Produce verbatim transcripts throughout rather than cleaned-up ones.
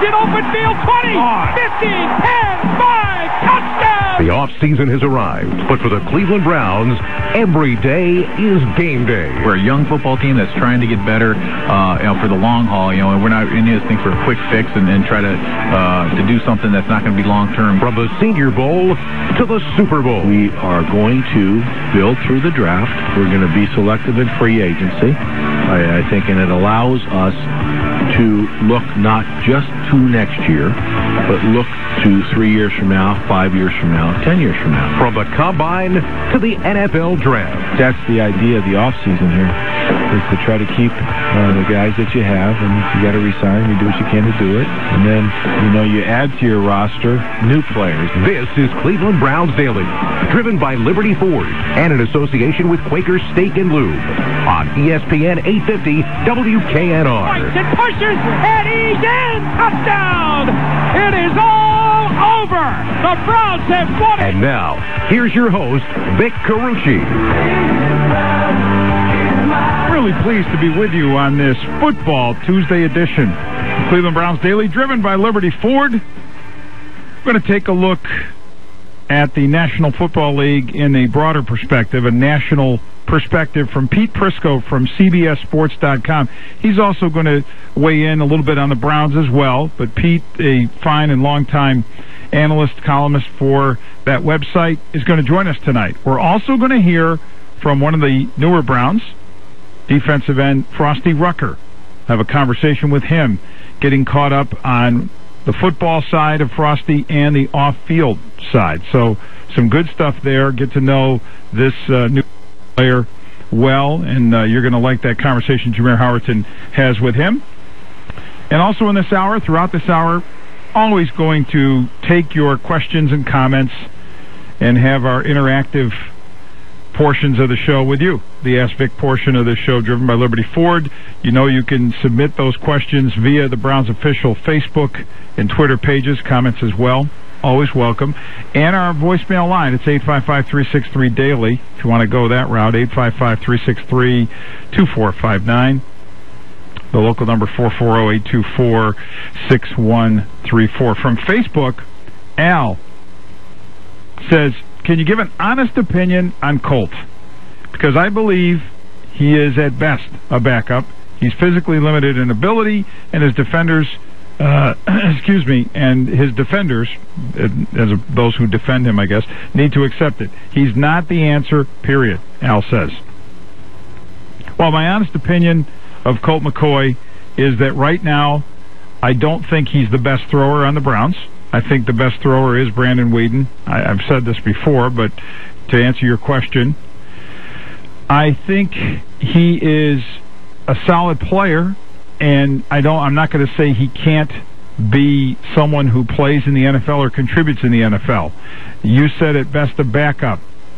in open field. twenty, fifteen, ten, five, touchdown! The offseason has arrived, but for the Cleveland Browns, every day is game day. We're a young football team that's trying to get better uh, you know, for the long haul. You know, and we're not in this thing for a quick fix and, and try to uh, to do something that's not going to be long term. From the Senior Bowl to the Super Bowl, we are going to build through the draft. We're going to be selective in free agency, I, I think, and it allows us to look not just to next year, but look to three years from now, five years from now, ten years from now. From the Combine to the N F L Draft. That's the idea of the offseason here, is to try to keep uh, the guys that you have, and if you got to resign, you do what you can to do it. And then, you know, you add to your roster new players. This is Cleveland Browns Daily, driven by Liberty Ford and in association with Quaker Steak and Lube on E S P N eight fifty W K N R. Fights and pushes, and he's in! Touchdown! It is all over! The Browns have won it! And now, here's your host, Vic Carucci. Really pleased to be with you on this Football Tuesday edition of Cleveland Browns Daily, driven by Liberty Ford. We're going to take a look at the National Football League in a broader perspective, a national perspective from Pete Prisco from C B S Sports dot com. He's also going to weigh in a little bit on the Browns as well, but Pete, a fine and longtime analyst, columnist for that website, is going to join us tonight. We're also going to hear from one of the newer Browns, defensive end Frosty Rucker. Have a conversation with him, getting caught up on the football side of Frosty and the off-field side. So some good stuff there. Get to know this uh, new player well, and uh, you're going to like that conversation Jameer Howerton has with him. And also in this hour, throughout this hour, always going to take your questions and comments and have our interactive portions of the show with you. The Ask Vic portion of the show, driven by Liberty Ford. You know you can submit those questions via the Browns official Facebook and Twitter pages, comments as well. Always welcome. And our voicemail line, it's eight five five, three six three, daily. If you want to go that route, eight five five, three six three, two four five nine. The local number, four four zero, eight two four, six one three four. From Facebook, Al says, can you give an honest opinion on Colt? Because I believe he is at best a backup. He's physically limited in ability, and his defenders, uh, excuse me, and his defenders, as a, those who defend him, I guess, need to accept it. He's not the answer, period, Al says. Well, my honest opinion of Colt McCoy is that right now, I don't think he's the best thrower on the Browns. I think the best thrower is Brandon Weeden. I, I've said this before, but to answer your question, I think he is a solid player, and I don't. I'm not going to say he can't be someone who plays in the N F L or contributes in the N F L. You said at best a backup.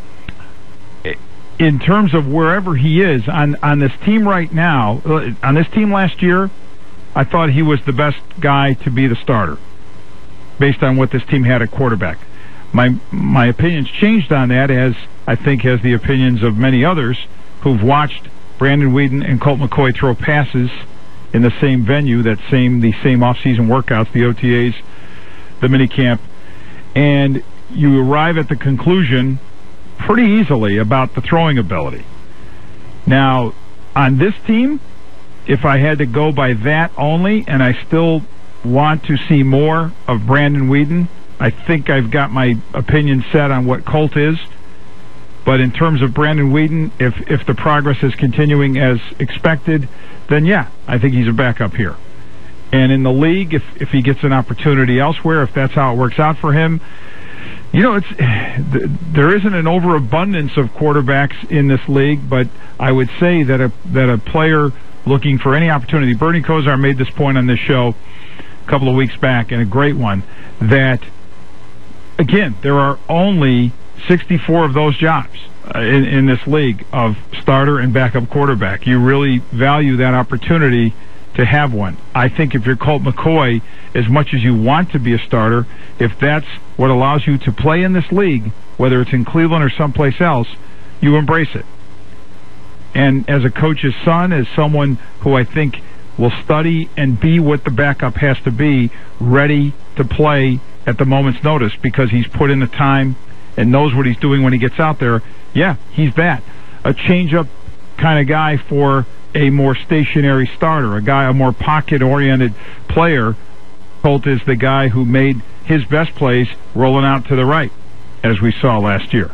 In terms of wherever he is on on this team right now, on this team last year, I thought he was the best guy to be the starter, based on what this team had at quarterback. My my opinions changed on that, as I think has the opinions of many others who've watched Brandon Weeden and Colt McCoy throw passes in the same venue, that same the same off-season workouts, the O T As, the minicamp, and you arrive at the conclusion pretty easily about the throwing ability. Now, on this team, if I had to go by that only, and I still want to see more of Brandon Weeden, I think I've got my opinion set on what Colt is. But in terms of Brandon Weeden, if if the progress is continuing as expected, then yeah, I think he's a backup here. And in the league, if if he gets an opportunity elsewhere, if that's how it works out for him, you know, it's there isn't an overabundance of quarterbacks in this league, but I would say that a that a player looking for any opportunity, Bernie Kosar made this point on this show a couple of weeks back, and a great one, that again, there are only sixty-four of those jobs uh, in, in this league of starter and backup quarterback. You really value that opportunity to have one. I think if you're Colt McCoy, as much as you want to be a starter, if that's what allows you to play in this league, whether it's in Cleveland or someplace else, you embrace it. And as a coach's son, as someone who I think will study and be what the backup has to be, ready to play at the moment's notice because he's put in the time and knows what he's doing when he gets out there. Yeah, he's that. A change-up kind of guy for a more stationary starter, a guy, a more pocket-oriented player. Colt is the guy who made his best plays rolling out to the right, as we saw last year.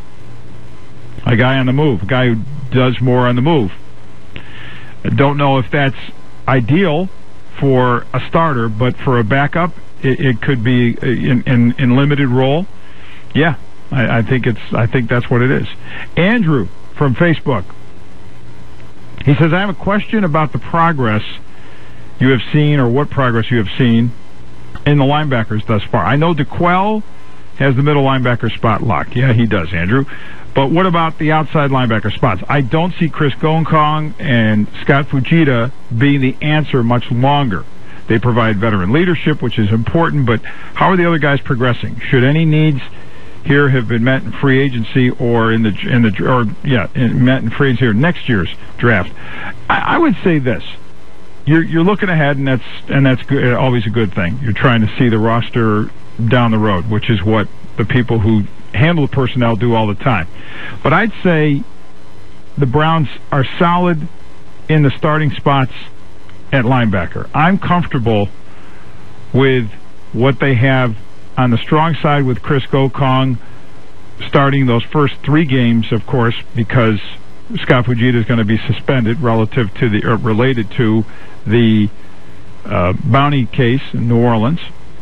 A guy on the move, a guy who does more on the move. I don't know if that's ideal for a starter, but for a backup, it, it could be in, in, in limited role. Yeah, I, I think it's. I think that's what it is. Andrew from Facebook. He says, I have a question about the progress you have seen, or what progress you have seen in the linebackers thus far. I know DeQuell has the middle linebacker spot locked. Yeah, he does, Andrew. But what about the outside linebacker spots? I don't see Chris Gokong and Scott Fujita being the answer much longer. They provide veteran leadership, which is important, but how are the other guys progressing? Should any needs here have been met in free agency or in the in the or yeah in, met in free agency or next year's draft? I, I would say this: you're you're looking ahead, and that's and that's good, always a good thing. You're trying to see the roster down the road, which is what the people who handle the personnel do all the time. But I'd say the Browns are solid in the starting spots at linebacker. I'm comfortable with what they have on the strong side with Chris Gokong starting those first three games, of course, because Scott Fujita is going to be suspended relative to the, or related to the uh, bounty case in New Orleans.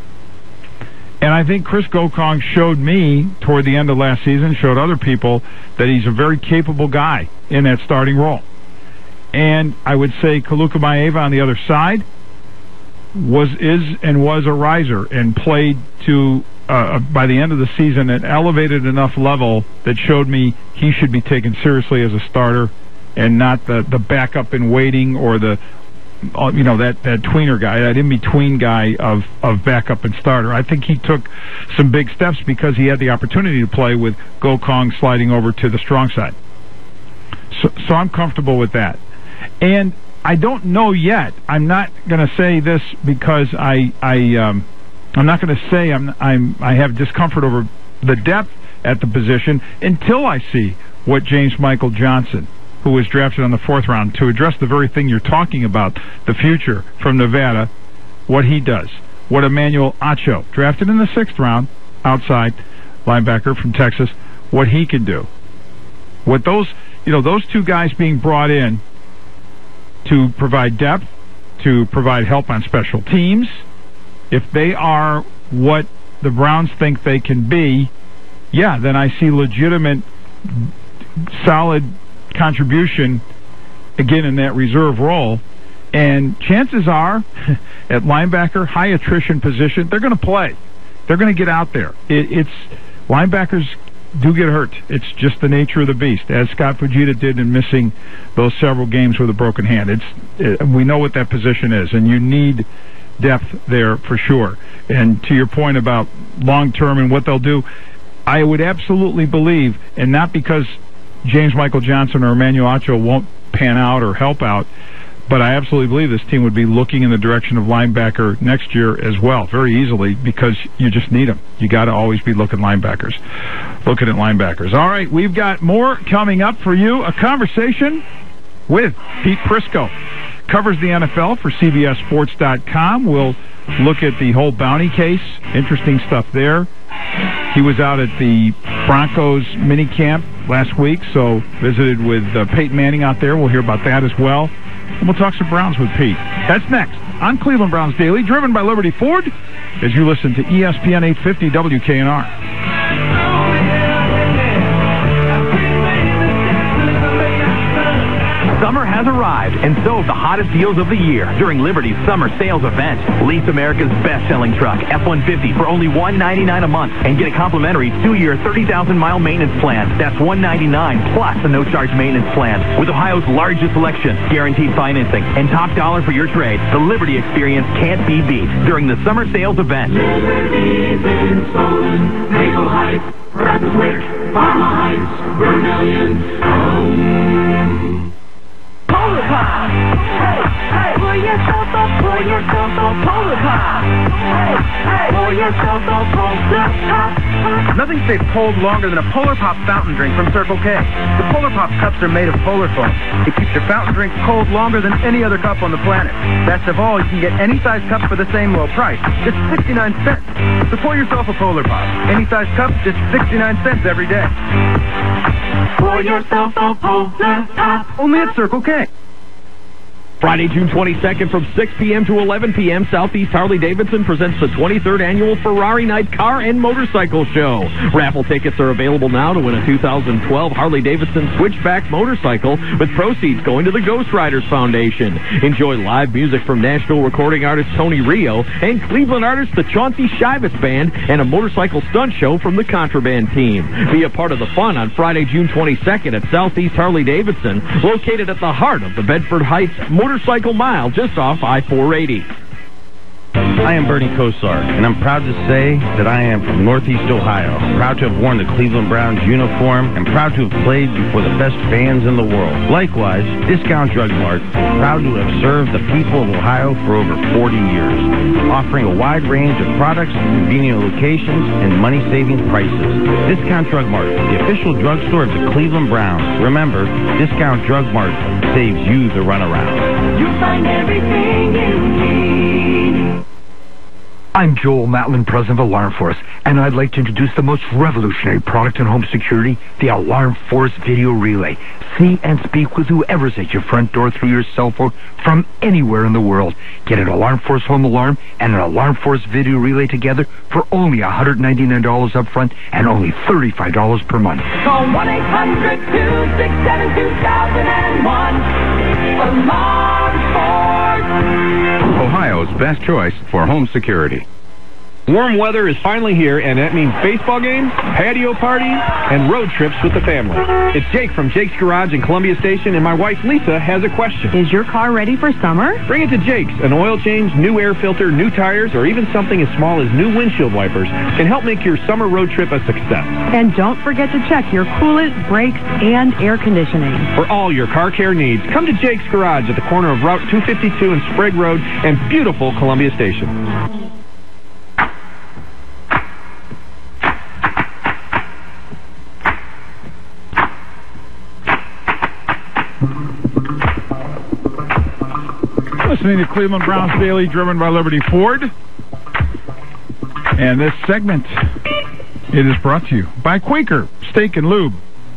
And I think Chris Gokong showed me toward the end of last season, showed other people that he's a very capable guy in that starting role. And I would say Kaluka Maeva on the other side was is and was a riser and played to uh, by the end of the season at elevated enough level that showed me he should be taken seriously as a starter and not the the backup in waiting or the uh, you know that that tweener guy, that in between guy of of backup and starter. I think he took some big steps because he had the opportunity to play with Gokong sliding over to the strong side. So, so I'm comfortable with that. And I don't know yet. I'm not going to say this because I, I, um, I'm not going to say I'm, I'm, I have discomfort over the depth at the position until I see what James Michael Johnson, who was drafted on the fourth round to address the very thing you're talking about, the future from Nevada, what he does. What Emmanuel Acho, drafted in the sixth round, outside linebacker from Texas, what he can do. What those, you know, those two guys being brought in to provide depth, to provide help on special teams, if they are what the Browns think they can be, yeah, then I see legitimate, solid contribution, again, in that reserve role. And chances are, at linebacker, high attrition position, they're going to play. They're going to get out there. It, it's linebackers do get hurt. It's just the nature of the beast, as Scott Fujita did in missing those several games with a broken hand. It's it, we know what that position is, and you need depth there for sure. And to your point about long-term and what they'll do, I would absolutely believe, and not because James Michael Johnson or Emmanuel Acho won't pan out or help out, but I absolutely believe this team would be looking in the direction of linebacker next year as well, very easily, because you just need them. You got to always be looking linebackers, looking at linebackers. All right, we've got more coming up for you. A conversation with Pete Prisco. Covers the N F L for C B S Sports dot com. We'll look at the whole bounty case. Interesting stuff there. He was out at the Broncos minicamp last week, so visited with uh, Peyton Manning out there. We'll hear about that as well. And we'll talk some Browns with Pete. That's next on Cleveland Browns Daily, driven by Liberty Ford, as you listen to E S P N eight fifty W K N R. Summer has arrived, and so have the hottest deals of the year during Liberty's summer sales event. Lease America's best-selling truck, F one fifty, for only one hundred ninety-nine dollars a month, and get a complimentary two-year, thirty thousand mile maintenance plan. That's one hundred ninety-nine dollars plus a no-charge maintenance plan. With Ohio's largest selection, guaranteed financing, and top dollar for your trade, the Liberty experience can't be beat during the summer sales event. Liberty's in Solon, Maple Heights, Brunswick, Parma Heights, Vermillion, home. Polar Pop. Hey, hey, pour yourself a, pour yourself a Polar Pop. Hey, hey, pour yourself a Polar Pop. Nothing stays cold longer than a Polar Pop fountain drink from Circle K. The Polar Pop cups are made of polar foam. It keeps your fountain drink cold longer than any other cup on the planet. Best of all, you can get any size cup for the same low price, just sixty-nine cents. So pour yourself a Polar Pop. Any size cup, just sixty-nine cents every day. Pour yourself a Polar Pop. Only at Circle K. Friday, June twenty-second from six p.m. to eleven p.m., Southeast Harley-Davidson presents the twenty-third Annual Ferrari Night Car and Motorcycle Show. Raffle tickets are available now to win a two thousand twelve Harley-Davidson Switchback motorcycle with proceeds going to the Ghost Riders Foundation. Enjoy live music from Nashville recording artist Tony Rio and Cleveland artist the Chauncey Shivas Band and a motorcycle stunt show from the Contraband team. Be a part of the fun on Friday, June twenty-second at Southeast Harley-Davidson, located at the heart of the Bedford Heights Motorcycle Mile, just off I four eighty. I am Bernie Kosar, and I'm proud to say that I am from Northeast Ohio. Proud to have worn the Cleveland Browns uniform, and proud to have played before the best fans in the world. Likewise, Discount Drug Mart is proud to have served the people of Ohio for over forty years, offering a wide range of products, convenient locations, and money-saving prices. Discount Drug Mart, the official drugstore of the Cleveland Browns. Remember, Discount Drug Mart saves you the runaround. You find everything you need. I'm Joel Matlin, president of Alarm Force, and I'd like to introduce the most revolutionary product in home security, the Alarm Force Video Relay. See and speak with whoever's at your front door through your cell phone from anywhere in the world. Get an Alarm Force home alarm and an Alarm Force Video Relay together for only one hundred ninety-nine dollars up front and only thirty-five dollars per month. Call one eight hundred two six seven two thousand one. Alarm Force. Ohio's best choice for home security. Warm weather is finally here, and that means baseball games, patio parties, and road trips with the family. It's Jake from Jake's Garage in Columbia Station, and my wife Lisa has a question. Is your car ready for summer? Bring it to Jake's. An oil change, new air filter, new tires, or even something as small as new windshield wipers can help make your summer road trip a success. And don't forget to check your coolant, brakes, and air conditioning. For all your car care needs, come to Jake's Garage at the corner of Route two fifty-two and Sprague Road and beautiful Columbia Station. Listening to Cleveland Browns Daily, driven by Liberty Ford. And this segment, it is brought to you by Quaker Steak and Lube.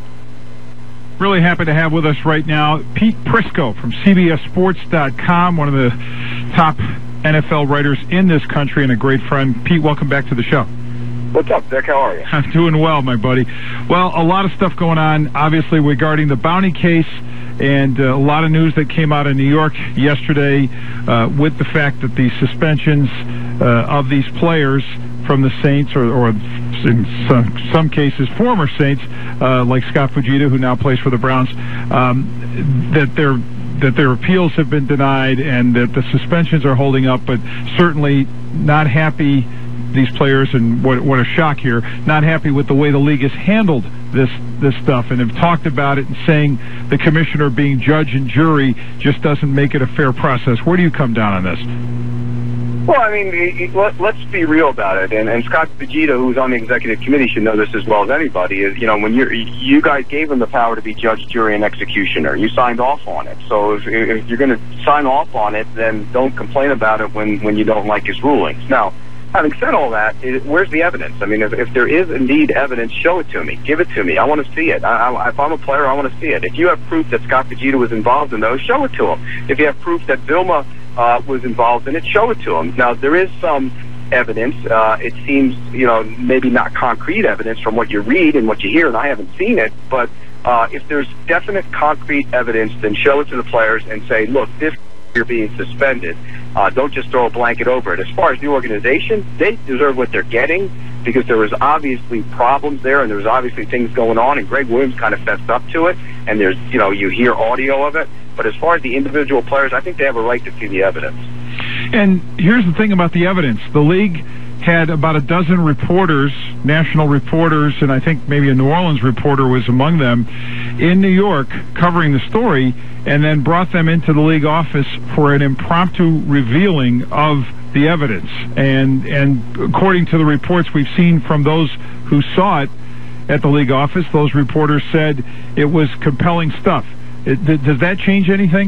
Really happy to have with us right now Pete Prisco from C B S Sports dot com, one of the top N F L writers in this country and a great friend. Pete, welcome back to the show. What's up, Dick? How are you? I'm doing well, my buddy. Well, a lot of stuff going on, obviously, regarding the bounty case, and uh, a lot of news that came out of New York yesterday uh, with the fact that the suspensions uh, of these players from the Saints, or, or in some, some cases former Saints, uh, like Scott Fujita, who now plays for the Browns, um, that their that their appeals have been denied and that the suspensions are holding up, but certainly not happy, these players, and what what a shock here, not happy with the way the league has handled this this stuff, and have talked about it and saying the commissioner being judge and jury just doesn't make it a fair process. Where do you come down on this? Well, I mean, let's be real about it. And, and Scott Fujita, who's on the executive committee, should know this as well as anybody. Is you know when you you guys gave him the power to be judge, jury, and executioner, you signed off on it. So if, if you're going to sign off on it, then don't complain about it when when you don't like his rulings. Now, having said all that, it, where's the evidence? I mean, if, if there is indeed evidence, show it to me. Give it to me. I want to see it. I, I, if I'm a player, I want to see it. If you have proof that Scott Fujita was involved in those, show it to him. If you have proof that Vilma uh, was involved in it, show it to him. Now, there is some evidence. Uh, it seems, you know, maybe not concrete evidence from what you read and what you hear, and I haven't seen it, but uh, if there's definite concrete evidence, then show it to the players and say, look, this you're being suspended. Uh, don't just throw a blanket over it. As far as the organization, they deserve what they're getting because there was obviously problems there and there was obviously things going on, and Greg Williams kind of fessed up to it, and there's, you know, you hear audio of it. But as far as the individual players, I think they have a right to see the evidence. And here's the thing about the evidence. The league had about a dozen reporters, national reporters, and I think maybe a New Orleans reporter was among them, in New York covering the story, and then brought them into the league office for an impromptu revealing of the evidence. And and according to the reports we've seen from those who saw it at the league office, those reporters said it was compelling stuff. It, does that change anything?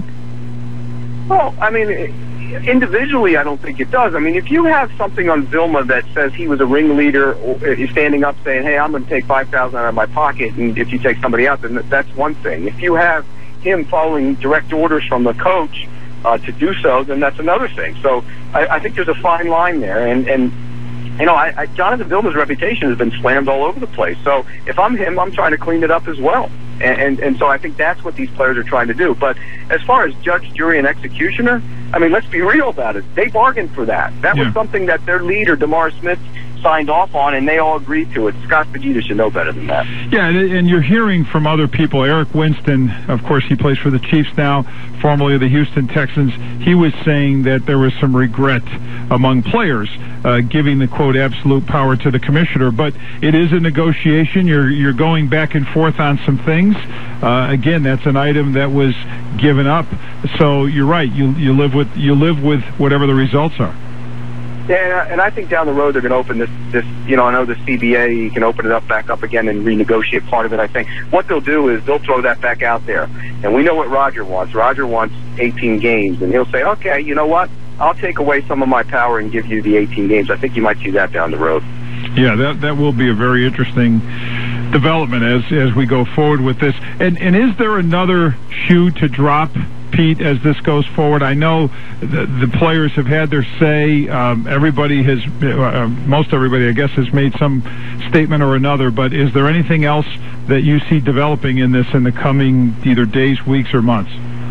Well, I mean, individually, I don't think it does. I mean, if you have something on Vilma that says he was a ringleader, or standing up saying, hey, I'm going to take five thousand dollars out of my pocket, and if you take somebody out, then that's one thing. If you have him following direct orders from the coach uh, to do so, then that's another thing. So I, I think there's a fine line there. And, and you know, I, I, Jonathan Vilma's reputation has been slammed all over the place. So if I'm him, I'm trying to clean it up as well. And, and and so I think that's what these players are trying to do. But as far as judge, jury, and executioner, I mean, let's be real about it. They bargained for that. That yeah. was something that their leader, DeMar Smith, signed off on, and they all agreed to it. Scott Fajita should know better than that. Yeah, and, and you're hearing from other people. Eric Winston, of course, he plays for the Chiefs now, formerly of the Houston Texans. He was saying that there was some regret among players, uh, giving the, quote, absolute power to the commissioner. But it is a negotiation. You're, you're going back and forth on some things. Uh, again, that's an item that was given up. So you're right. You, you live with, you live with whatever the results are. Yeah, and I think down the road they're going to open this, this, you know, I know the C B A, you can open it up back up again and renegotiate part of it, I think. What they'll do is they'll throw that back out there. And we know what Roger wants. Roger wants eighteen games, and he'll say, okay, you know what? I'll take away some of my power and give you the eighteen games. I think you might see that down the road. Yeah, that that will be a very interesting development as as we go forward with this. And and is there another shoe to drop, Pete, as this goes forward? I know the, the players have had their say. Um, everybody has, uh, most everybody, I guess, has made some statement or another. But is there anything else that you see developing in this in the coming either days, weeks, or months?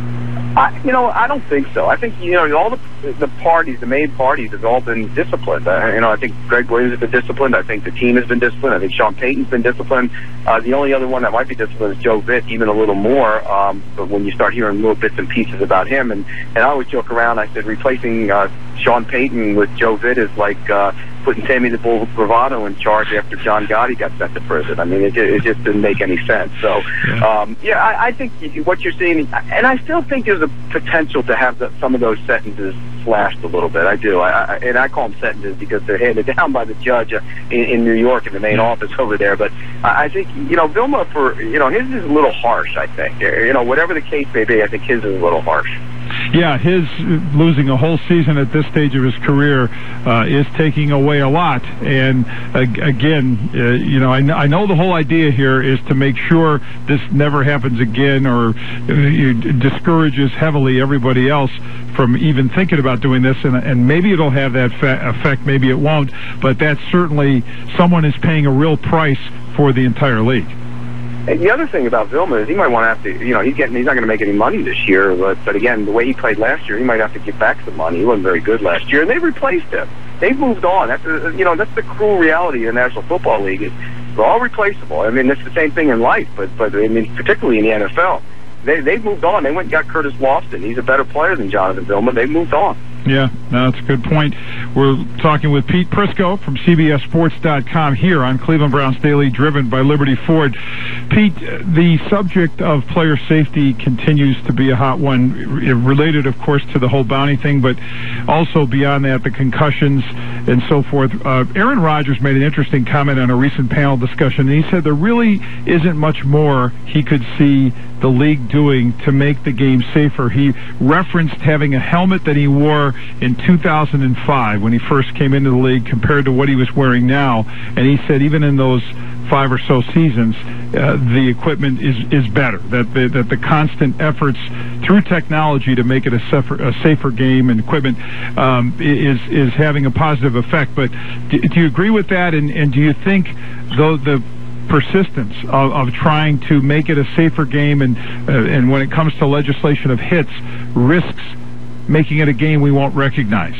I, you know, I don't think so. I think, you know, all the the parties, the main parties, have all been disciplined. Uh, you know, I think Greg Williams has been disciplined. I think the team has been disciplined. I think Sean Payton's been disciplined. Uh, the only other one that might be disciplined is Joe Vitt, even a little more. Um, but when you start hearing little bits and pieces about him, and, and I always joke around, I said replacing uh, Sean Payton with Joe Vitt is like uh, putting Sammy the Bull Bravado in charge after John Gotti got sent to prison. I mean, it, it just didn't make any sense. So, um, yeah, I, I think what you're seeing, and I still think there's a potential to have the, some of those sentences slashed a little bit. I do. I, I, and I call them sentences because they're handed down by the judge uh, in, in New York in the main office over there. But I, I think, you know, Vilma, for, you know, his is a little harsh, I think. You know, whatever the case may be, I think his is a little harsh. Yeah, his losing a whole season at this stage of his career uh, is taking away a lot. And uh, again, uh, you know, I, kn- I know the whole idea here is to make sure this never happens again, or uh, discourages heavily everybody else from even thinking about doing this. And, and maybe it'll have that fa- effect, maybe it won't. But that's certainly, someone is paying a real price for the entire league. And the other thing about Vilma is he might want to have to, you know, he's getting, he's not going to make any money this year, but, but again, the way he played last year, he might have to give back some money. He wasn't very good last year, and they replaced him. They've moved on. That's a, you know, that's the cruel reality of the National Football League. Is they're all replaceable. I mean, it's the same thing in life, but but I mean, particularly in the N F L, they they've moved on. They went and got Curtis Lofton. He's a better player than Jonathan Vilma. They've moved on. Yeah, no, that's a good point. We're talking with Pete Prisco from C B S Sports dot com here on Cleveland Browns Daily, driven by Liberty Ford. Pete, the subject of player safety continues to be a hot one, related, of course, to the whole bounty thing, but also beyond that, the concussions and so forth. Uh, Aaron Rodgers made an interesting comment on a recent panel discussion, and he said there really isn't much more he could see the league doing to make the game safer. He referenced having a helmet that he wore in two thousand five when he first came into the league compared to what he was wearing now, and he said even in those five or so seasons, uh, the equipment is is better. That the, that the constant efforts through technology to make it a safer, a safer game and equipment um, is is having a positive effect. But do, do you agree with that? And, and do you think though the persistence of, of trying to make it a safer game and uh, and when it comes to legislation of hits risks making it a game we won't recognize?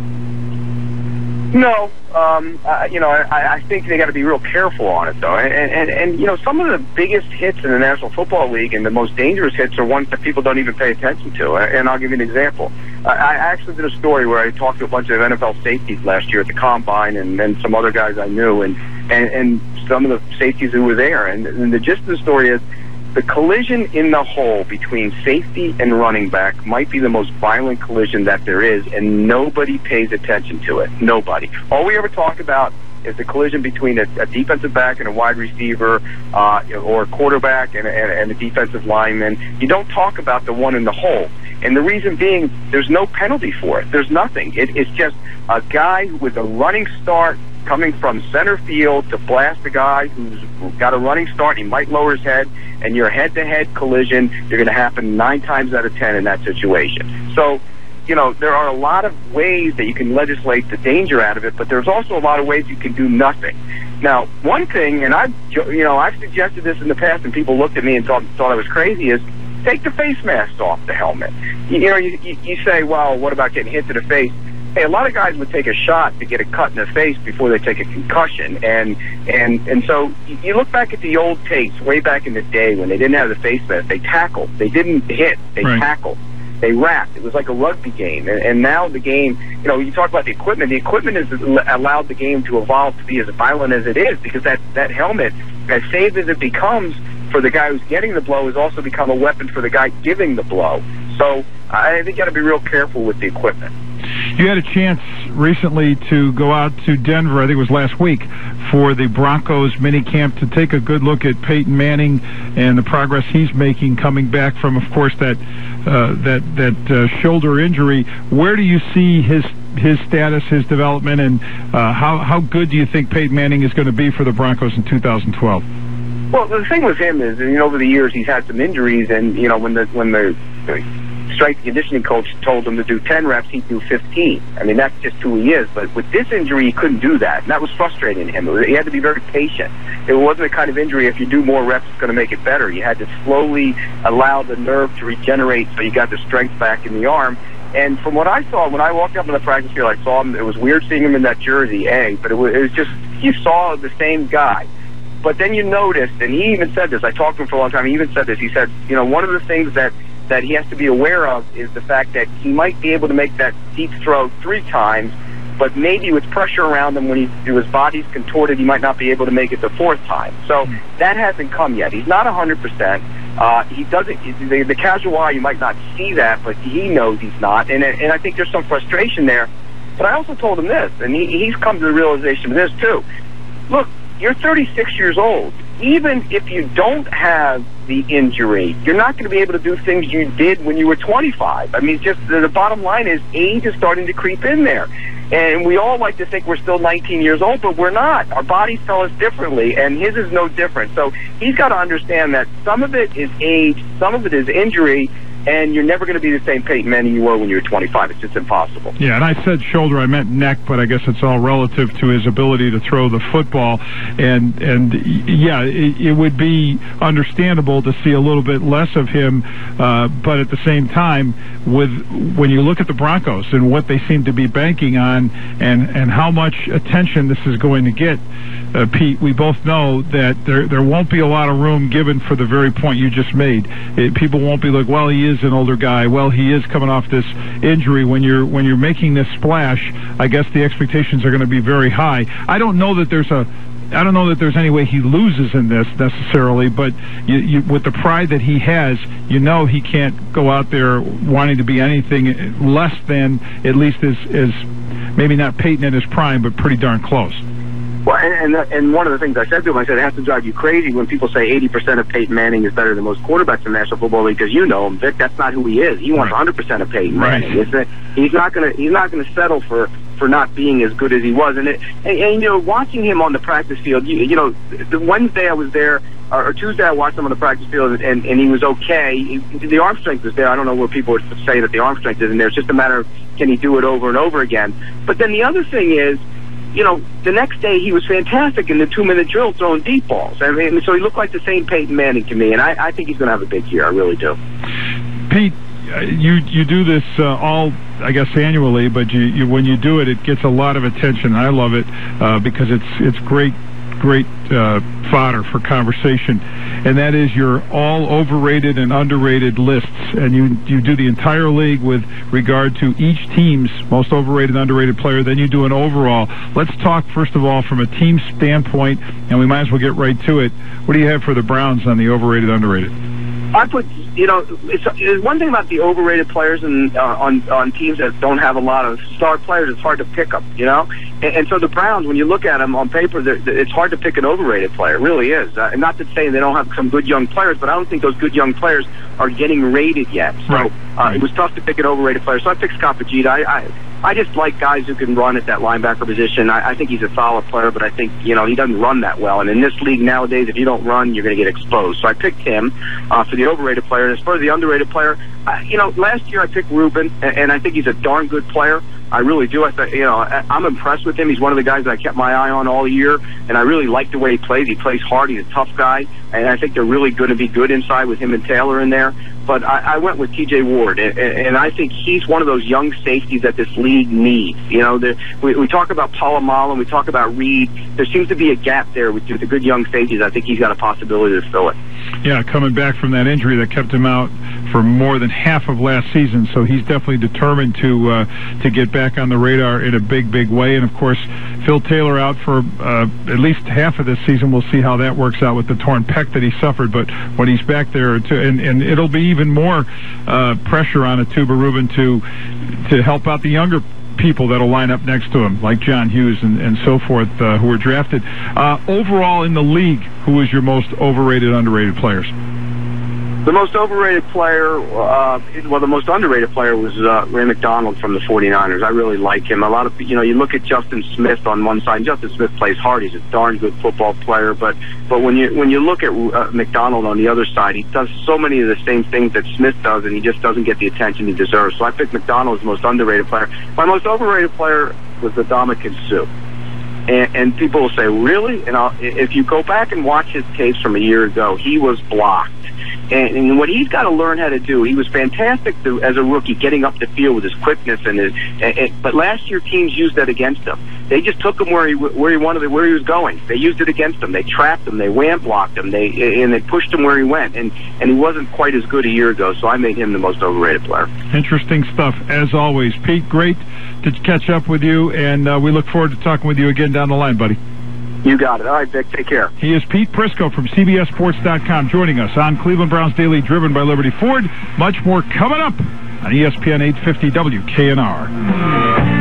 No, um, uh, you know, I, I think they got to be real careful on it, though. And, and, and, you know, some of the biggest hits in the National Football League and the most dangerous hits are ones that people don't even pay attention to. And I'll give you an example. I, I actually did a story where I talked to a bunch of N F L safeties last year at the Combine, and then some other guys I knew, and, and, and some of the safeties who were there. And, and the gist of the story is the collision in the hole between safety and running back might be the most violent collision that there is, and nobody pays attention to it. Nobody. All we ever talk about is the collision between a, a defensive back and a wide receiver, uh, or a quarterback and, and, and a defensive lineman. You don't talk about the one in the hole. And the reason being, there's no penalty for it. There's nothing. It, it's just a guy with a running start coming from center field to blast a guy who's got a running start. He might lower his head, and your head-to-head collision, you're going to happen nine times out of ten in that situation. So, you know, there are a lot of ways that you can legislate the danger out of it, but there's also a lot of ways you can do nothing. Now, one thing, and I've, you know, I've suggested this in the past, and people looked at me and thought, thought I was crazy, is take the face mask off the helmet. You, you know, you, you, you say, well, what about getting hit to the face? Hey, a lot of guys would take a shot to get a cut in the face before they take a concussion, and and and so you look back at the old tapes way back in the day when they didn't have the face mask. They tackled, they didn't hit, they right. tackled, they wrapped. It was like a rugby game, and, and now the game. You know, you talk about the equipment. The equipment has allowed the game to evolve to be as violent as it is, because that that helmet, as safe as it becomes for the guy who's getting the blow, has also become a weapon for the guy giving the blow. So I think you got to be real careful with the equipment. You had a chance recently to go out to Denver, I think it was last week, for the Broncos mini camp to take a good look at Peyton Manning and the progress he's making coming back from, of course, that uh, that that uh, shoulder injury. Where do you see his his status, his development, and uh, how how good do you think Peyton Manning is going to be for the Broncos in two thousand twelve? Well, the thing with him is, you know, over the years he's had some injuries, and you know when the when the strength and conditioning coach told him to do ten reps, he'd do fifteen. I mean, that's just who he is. But with this injury, he couldn't do that, and that was frustrating to him. He had to be very patient. It wasn't the kind of injury, if you do more reps, it's going to make it better. You had to slowly allow the nerve to regenerate so you got the strength back in the arm. And from what I saw, when I walked up on the practice field, I saw him. It was weird seeing him in that jersey, A, but it was, it was just, you saw the same guy. But then you noticed, and he even said this, I talked to him for a long time, he even said this, he said, you know, one of the things that that he has to be aware of is the fact that he might be able to make that deep throw three times, but maybe with pressure around him when he, his body's contorted, he might not be able to make it the fourth time. So that hasn't come yet. He's not one hundred percent. Uh, he doesn't, the, the casual eye, you might not see that, but he knows he's not. And, and I think there's some frustration there. But I also told him this, and he, he's come to the realization of this too. Look, you're thirty-six years old. Even if you don't have the injury, you're not going to be able to do things you did when you were twenty-five. I mean, just the, the bottom line is age is starting to creep in there. And we all like to think we're still nineteen years old, but we're not. Our bodies tell us differently, and his is no different. So he's got to understand that some of it is age, some of it is injury, and you're never going to be the same Peyton Manning you were when you were twenty-five. It's just impossible. Yeah, and I said shoulder, I meant neck, but I guess it's all relative to his ability to throw the football. And, and yeah, it, it would be understandable to see a little bit less of him, uh, but at the same time, with when you look at the Broncos and what they seem to be banking on and, and how much attention this is going to get, Uh, Pete, we both know that there there won't be a lot of room given for the very point you just made. It, people won't be like, well, he is an older guy. Well, he is coming off this injury. When you're when you're making this splash, I guess the expectations are going to be very high. I don't know that there's a I don't know that there's any way he loses in this necessarily, but you, you, with the pride that he has, you know he can't go out there wanting to be anything less than at least as, as maybe not Peyton in his prime, but pretty darn close. Well, and, and and one of the things I said to him, I said it has to drive you crazy when people say eighty percent of Peyton Manning is better than most quarterbacks in the National Football League, because you know him, Vic. That's not who he is. He wants right. one hundred percent of Peyton Manning. Right. It's a, he's not going to he's not going to settle for, for not being as good as he was. And, it, and and you know, watching him on the practice field, you, you know, the Wednesday I was there, or, or Tuesday I watched him on the practice field, and and he was okay. He, the arm strength was there. I don't know where people would say that the arm strength isn't there. It's just a matter of can he do it over and over again. But then the other thing is, you know, the next day he was fantastic in the two-minute drill throwing deep balls. I mean, so he looked like the same Peyton Manning to me, and I, I think he's going to have a big year. I really do. Pete, uh, you you do this uh, all, I guess, annually, but you, you when you do it, it gets a lot of attention. I love it uh, because it's it's great, great uh, fodder for conversation. and that is your all overrated and underrated lists. And you, you do the entire league with regard to each team's most overrated and underrated player. Then you do an overall. Let's talk, first of all, from a team standpoint, and we might as well get right to it. What do you have for the Browns on the overrated, underrated? I put, you know, it's, it's one thing about the overrated players and uh, on on teams that don't have a lot of star players. It's hard to pick them, you know. And, and so the Browns, when you look at them on paper, they're, they're, it's hard to pick an overrated player. It really is. Uh, and not to say they don't have some good young players, but I don't think those good young players are getting rated yet. So right. uh, it was tough to pick an overrated player. So I picked Scott Fajita. I, I I just like guys who can run at that linebacker position. I, I think he's a solid player, but I think, you know, he doesn't run that well. And in this league nowadays, if you don't run, you're going to get exposed. So I picked him uh, for the overrated player. And as far as the underrated player, uh, you know, last year I picked Reuben, and, and I think he's a darn good player. I really do. I th- you know, I, I'm impressed with him. He's one of the guys that I kept my eye on all year, and I really like the way he plays. He plays hard. He's a tough guy, and I think they're really going to be good inside with him and Taylor in there. But I, I went with T J Ward, and, and I think he's one of those young safeties that this league needs. You know, the, we, we talk about Polamalu, we talk about Reed. There seems to be a gap there with, with the good young safeties. I think he's got a possibility to fill it. Yeah, coming back from that injury that kept him out for more than half of last season, so he's definitely determined to uh, to get back on the radar in a big, big way. And of course, Phil Taylor out for uh, at least half of this season. We'll see how that works out with the torn pec that he suffered. But when he's back there, to, and, and it'll be even more uh, pressure on Atuba Reuben to to help out the younger people that'll line up next to him, like John Hughes and, and so forth, uh, who were drafted. Uh, overall in the league, who was your most overrated, underrated players? The most overrated player, uh, well, the most underrated player was uh, Ray McDonald from the forty-niners. I really like him. A lot of, you know, you look at Justin Smith on one side. Justin Smith plays hard. He's a darn good football player. But but when you when you look at uh, McDonald on the other side, he does so many of the same things that Smith does, and he just doesn't get the attention he deserves. So I picked McDonald as the most underrated player. My most overrated player was Ndamukong Suh. And, and people will say, really? And I'll, if you go back and watch his tapes from a year ago, he was blocked. And, and what he's got to learn how to do, he was fantastic to, as a rookie, getting up the field with his quickness and his. And, and, but last year, teams used that against him. They just took him where he where he wanted, where he was going. They used it against him. They trapped him. They wham blocked him. They and they pushed him where he went. And and he wasn't quite as good a year ago. So I made him the most overrated player. Interesting stuff as always, Pete. Great to catch up with you, and uh, we look forward to talking with you again down the line, buddy. You got it. All right, Vic. Take care. He is Pete Prisco from C B S Sports dot com joining us on Cleveland Browns Daily, driven by Liberty Ford. Much more coming up on E S P N eight fifty W K N R.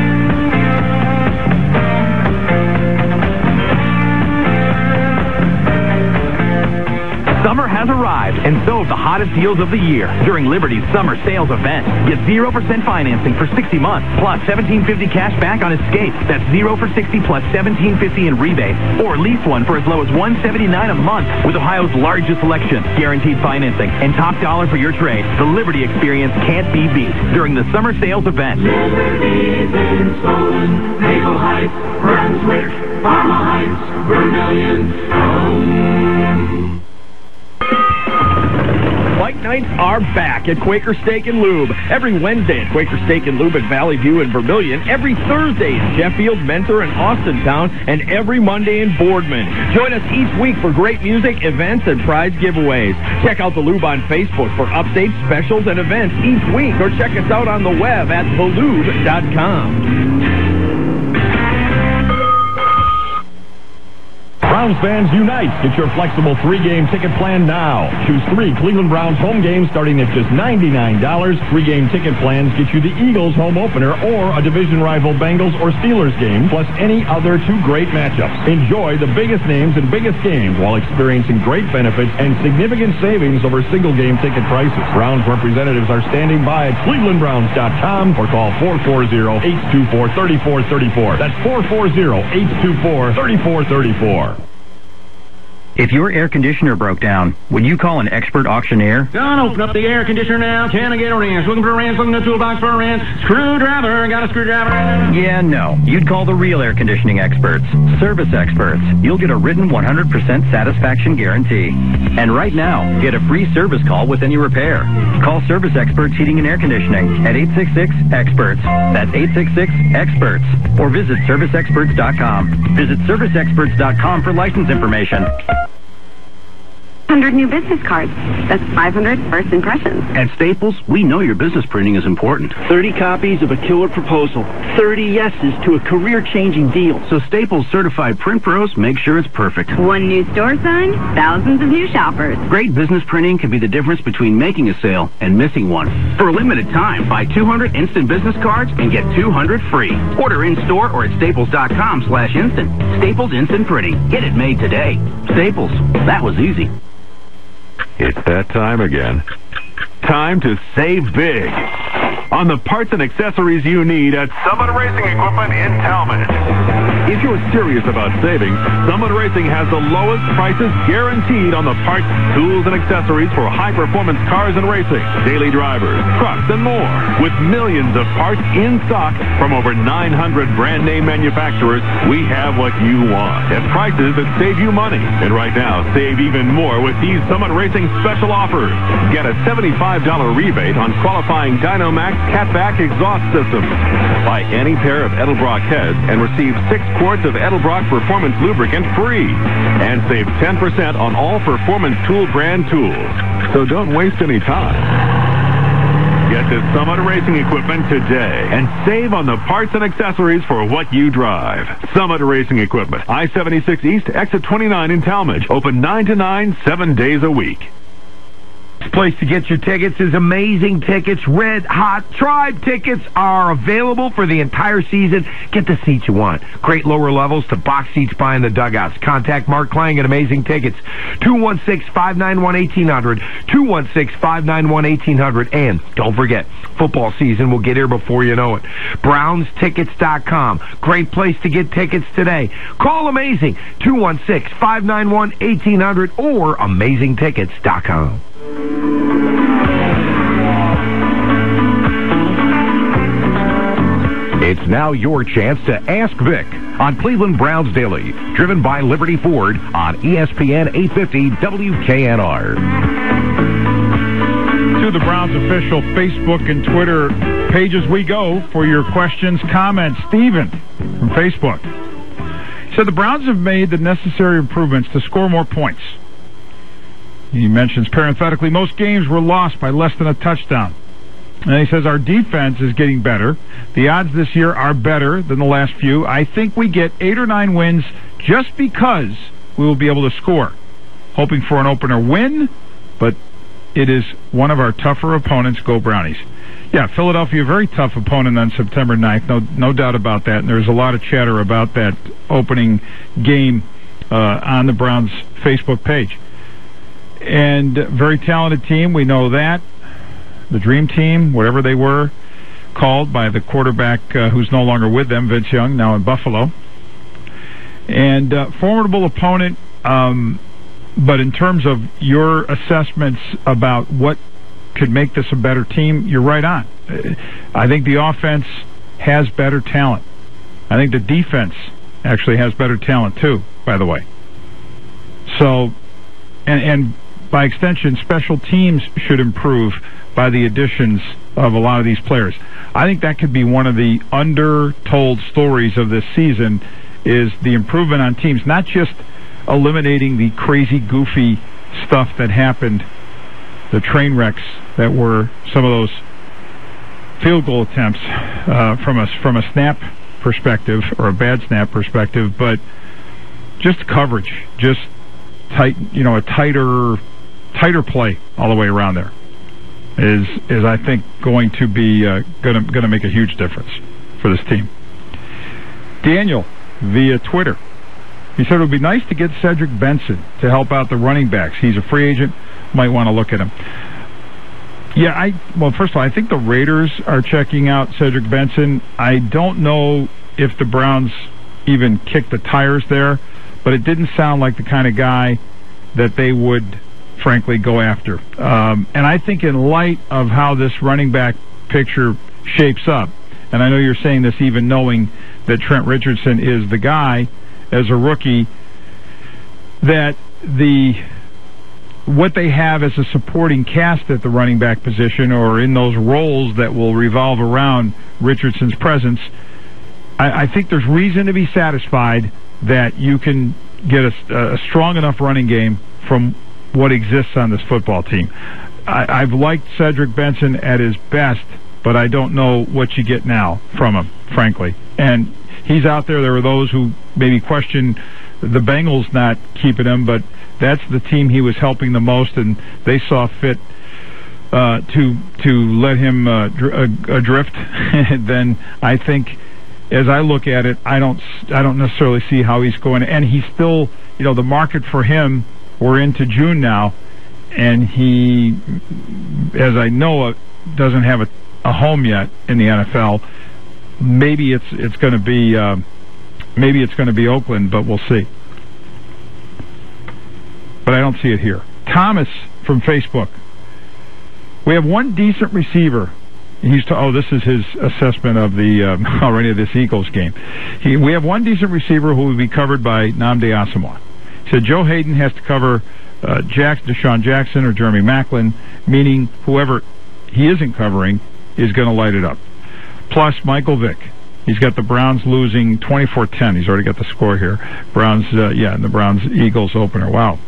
Summer has arrived, and so have the hottest deals of the year during Liberty's summer sales event. Get zero percent financing for sixty months, plus seventeen fifty cash back on Escape. That's zero for sixty plus seventeen fifty in rebate, or lease one for as low as one seventy-nine a month with Ohio's largest selection, guaranteed financing, and top dollar for your trade. The Liberty experience can't be beat during the summer sales event. Liberty's in Solon, Maple Heights, Brunswick, Parma Heights, Vermillion, Rome. Fight nights are back at Quaker Steak and Lube. Every Wednesday at Quaker Steak and Lube at Valley View and Vermillion. Every Thursday in Sheffield, Mentor, and Austintown. And every Monday in Boardman. Join us each week for great music, events, and prize giveaways. Check out the Lube on Facebook for updates, specials, and events each week. Or check us out on the web at the lube dot com. Browns fans unite. Get your flexible three-game ticket plan now. Choose three Cleveland Browns home games starting at just ninety-nine dollars. Three-game ticket plans get you the Eagles home opener or a division rival Bengals or Steelers game, plus any other two great matchups. Enjoy the biggest names and biggest games while experiencing great benefits and significant savings over single-game ticket prices. Browns representatives are standing by at cleveland browns dot com or call four four zero, eight two four, three four three four. That's four four zero, eight two four, three four three four. If your air conditioner broke down, would you call an expert auctioneer? Gonna open up the air conditioner now. Can I get a wrench? Looking for a wrench, looking in the toolbox for a wrench. Screwdriver, got a screwdriver. Yeah, no. You'd call the real air conditioning experts. Service experts. You'll get a written one hundred percent satisfaction guarantee. And right now, get a free service call with any repair. Call Service Experts Heating and Air Conditioning at eight six six, experts. That's eight six six, experts. Or visit service experts dot com. Visit service experts dot com for license information. one hundred new business cards. That's five hundred first impressions. At Staples, we know your business printing is important. thirty copies of a killer proposal. thirty yeses to a career-changing deal. So Staples certified print pros make sure it's perfect. One new store sign, thousands of new shoppers. Great business printing can be the difference between making a sale and missing one. For a limited time, buy two hundred instant business cards and get two hundred free. Order in-store or at staples.com slash instant. Staples Instant Printing. Get it made today. Staples. That was easy. It's that time again. Time to save big on the parts and accessories you need at Summit Racing Equipment in Talmadge. If you're serious about saving, Summit Racing has the lowest prices guaranteed on the parts, tools, and accessories for high-performance cars and racing, daily drivers, trucks, and more. With millions of parts in stock from over nine hundred brand-name manufacturers, we have what you want at prices that save you money. And right now, save even more with these Summit Racing special offers. Get a seventy-five dollars rebate on qualifying Dynomax Catback exhaust systems. Buy any pair of Edelbrock heads and receive six quarts of Edelbrock Performance Lubricant free. And save ten percent on all Performance Tool brand tools. So don't waste any time. Get to Summit Racing Equipment today and save on the parts and accessories for what you drive. Summit Racing Equipment, I seventy-six East, exit twenty-nine in Talmadge. Open nine to nine, seven days a week. This place to get your tickets is Amazing Tickets. Red Hot Tribe tickets are available for the entire season. Get the seats you want. Great lower levels to box seats behind the dugouts. Contact Mark Klang at Amazing Tickets. two one six, five nine one, one eight zero zero. two one six, five nine one, one eight zero zero. And don't forget, football season will get here before you know it. Browns Tickets dot com. Great place to get tickets today. Call Amazing. two one six, five nine one, one eight zero zero or Amazing Tickets dot com. It's now your chance to Ask Vic on Cleveland Browns Daily, driven by Liberty Ford on E S P N eight fifty W K N R. To the Browns official Facebook and Twitter pages we go for your questions, comments. Steven from Facebook said the Browns have made the necessary improvements to score more points. He mentions parenthetically, most games were lost by less than a touchdown. And he says our defense is getting better. The odds this year are better than the last few. I think we get eight or nine wins just because we will be able to score. Hoping for an opener win, but it is one of our tougher opponents. Go Brownies. Yeah, Philadelphia, very tough opponent on September ninth. No, no doubt about that. And there's a lot of chatter about that opening game uh, on the Browns Facebook page. And very talented team, we know that. The Dream Team, whatever they were, called by the quarterback uh, who's no longer with them, Vince Young, now in Buffalo. And uh, formidable opponent, um, but in terms of your assessments about what could make this a better team, you're right on. I think the offense has better talent. I think the defense actually has better talent too, by the way. So, and, and by extension, special teams should improve by the additions of a lot of these players. I think that could be one of the under-told stories of this season is the improvement on teams, not just eliminating the crazy, goofy stuff that happened, the train wrecks that were some of those field goal attempts uh, from a, from a snap perspective or a bad snap perspective, but just coverage, just tight, you know, a tighter, tighter play all the way around there is is I think going to be uh, going to going to make a huge difference for this team. Daniel via Twitter, he said it would be nice to get Cedric Benson to help out the running backs. He's a free agent, might want to look at him. Yeah, I well, first of all, I think the Raiders are checking out Cedric Benson. I don't know if the Browns even kicked the tires there, but it didn't sound like the kind of guy that they would, frankly, go after. Um, and I think in light of how this running back picture shapes up, and I know you're saying this even knowing that Trent Richardson is the guy as a rookie, that the what they have as a supporting cast at the running back position or in those roles that will revolve around Richardson's presence, I, I think there's reason to be satisfied that you can get a, a strong enough running game from what exists on this football team. I, I've liked Cedric Benson at his best, but I don't know what you get now from him, frankly. And he's out there. There are those who maybe question the Bengals not keeping him, but that's the team he was helping the most, and they saw fit uh, to to let him uh, dr- adrift. Then I think, as I look at it, I don't I don't necessarily see how he's going. And he's still, you know, the market for him. We're into June now, and he, as I know, uh, doesn't have a, a home yet in the N F L. Maybe it's it's going to be uh, maybe it's going to be Oakland, but we'll see. But I don't see it here. Thomas from Facebook. We have one decent receiver. He's to, oh, this is his assessment of the um, already of this Eagles game. He, we have one decent receiver who will be covered by Nnamdi Asomugha. He said Joe Hayden has to cover uh, Jack, Deshaun Jackson or Jeremy Maclin, meaning whoever he isn't covering is going to light it up. Plus Michael Vick. He's got the Browns losing twenty-four ten. He's already got the score here. Browns, uh, yeah, the Browns-Eagles opener. Wow.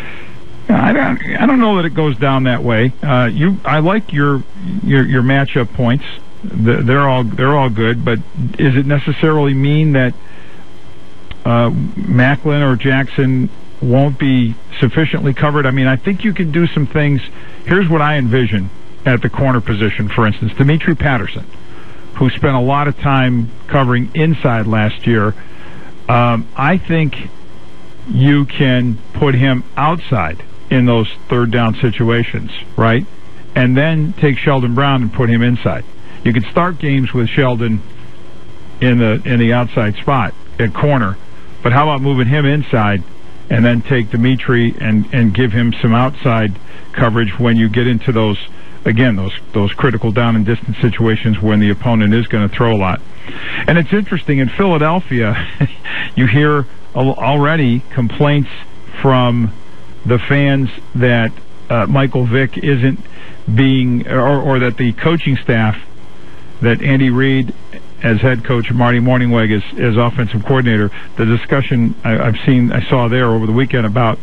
I don't, I don't know that it goes down that way. Uh, you, I like your your, your matchup points. They're all they're all good, but is it necessarily mean that uh, Maclin or Jackson won't be sufficiently covered? I mean, I think you can do some things. Here's what I envision at the corner position, for instance. Dimitri Patterson, who spent a lot of time covering inside last year. Um, I think you can put him outside in those third down situations, right? And then take Sheldon Brown and put him inside. You can start games with Sheldon in the in the outside spot at corner, but how about moving him inside and then take Dimitri and, and give him some outside coverage when you get into those, again, those those critical down and distance situations when the opponent is going to throw a lot. And it's interesting, in Philadelphia, you hear already complaints from the fans that uh, Michael Vick isn't being, or, or that the coaching staff, that Andy Reid as head coach, Marty Mornhinweg as, as offensive coordinator, the discussion I, I've seen, I saw there over the weekend about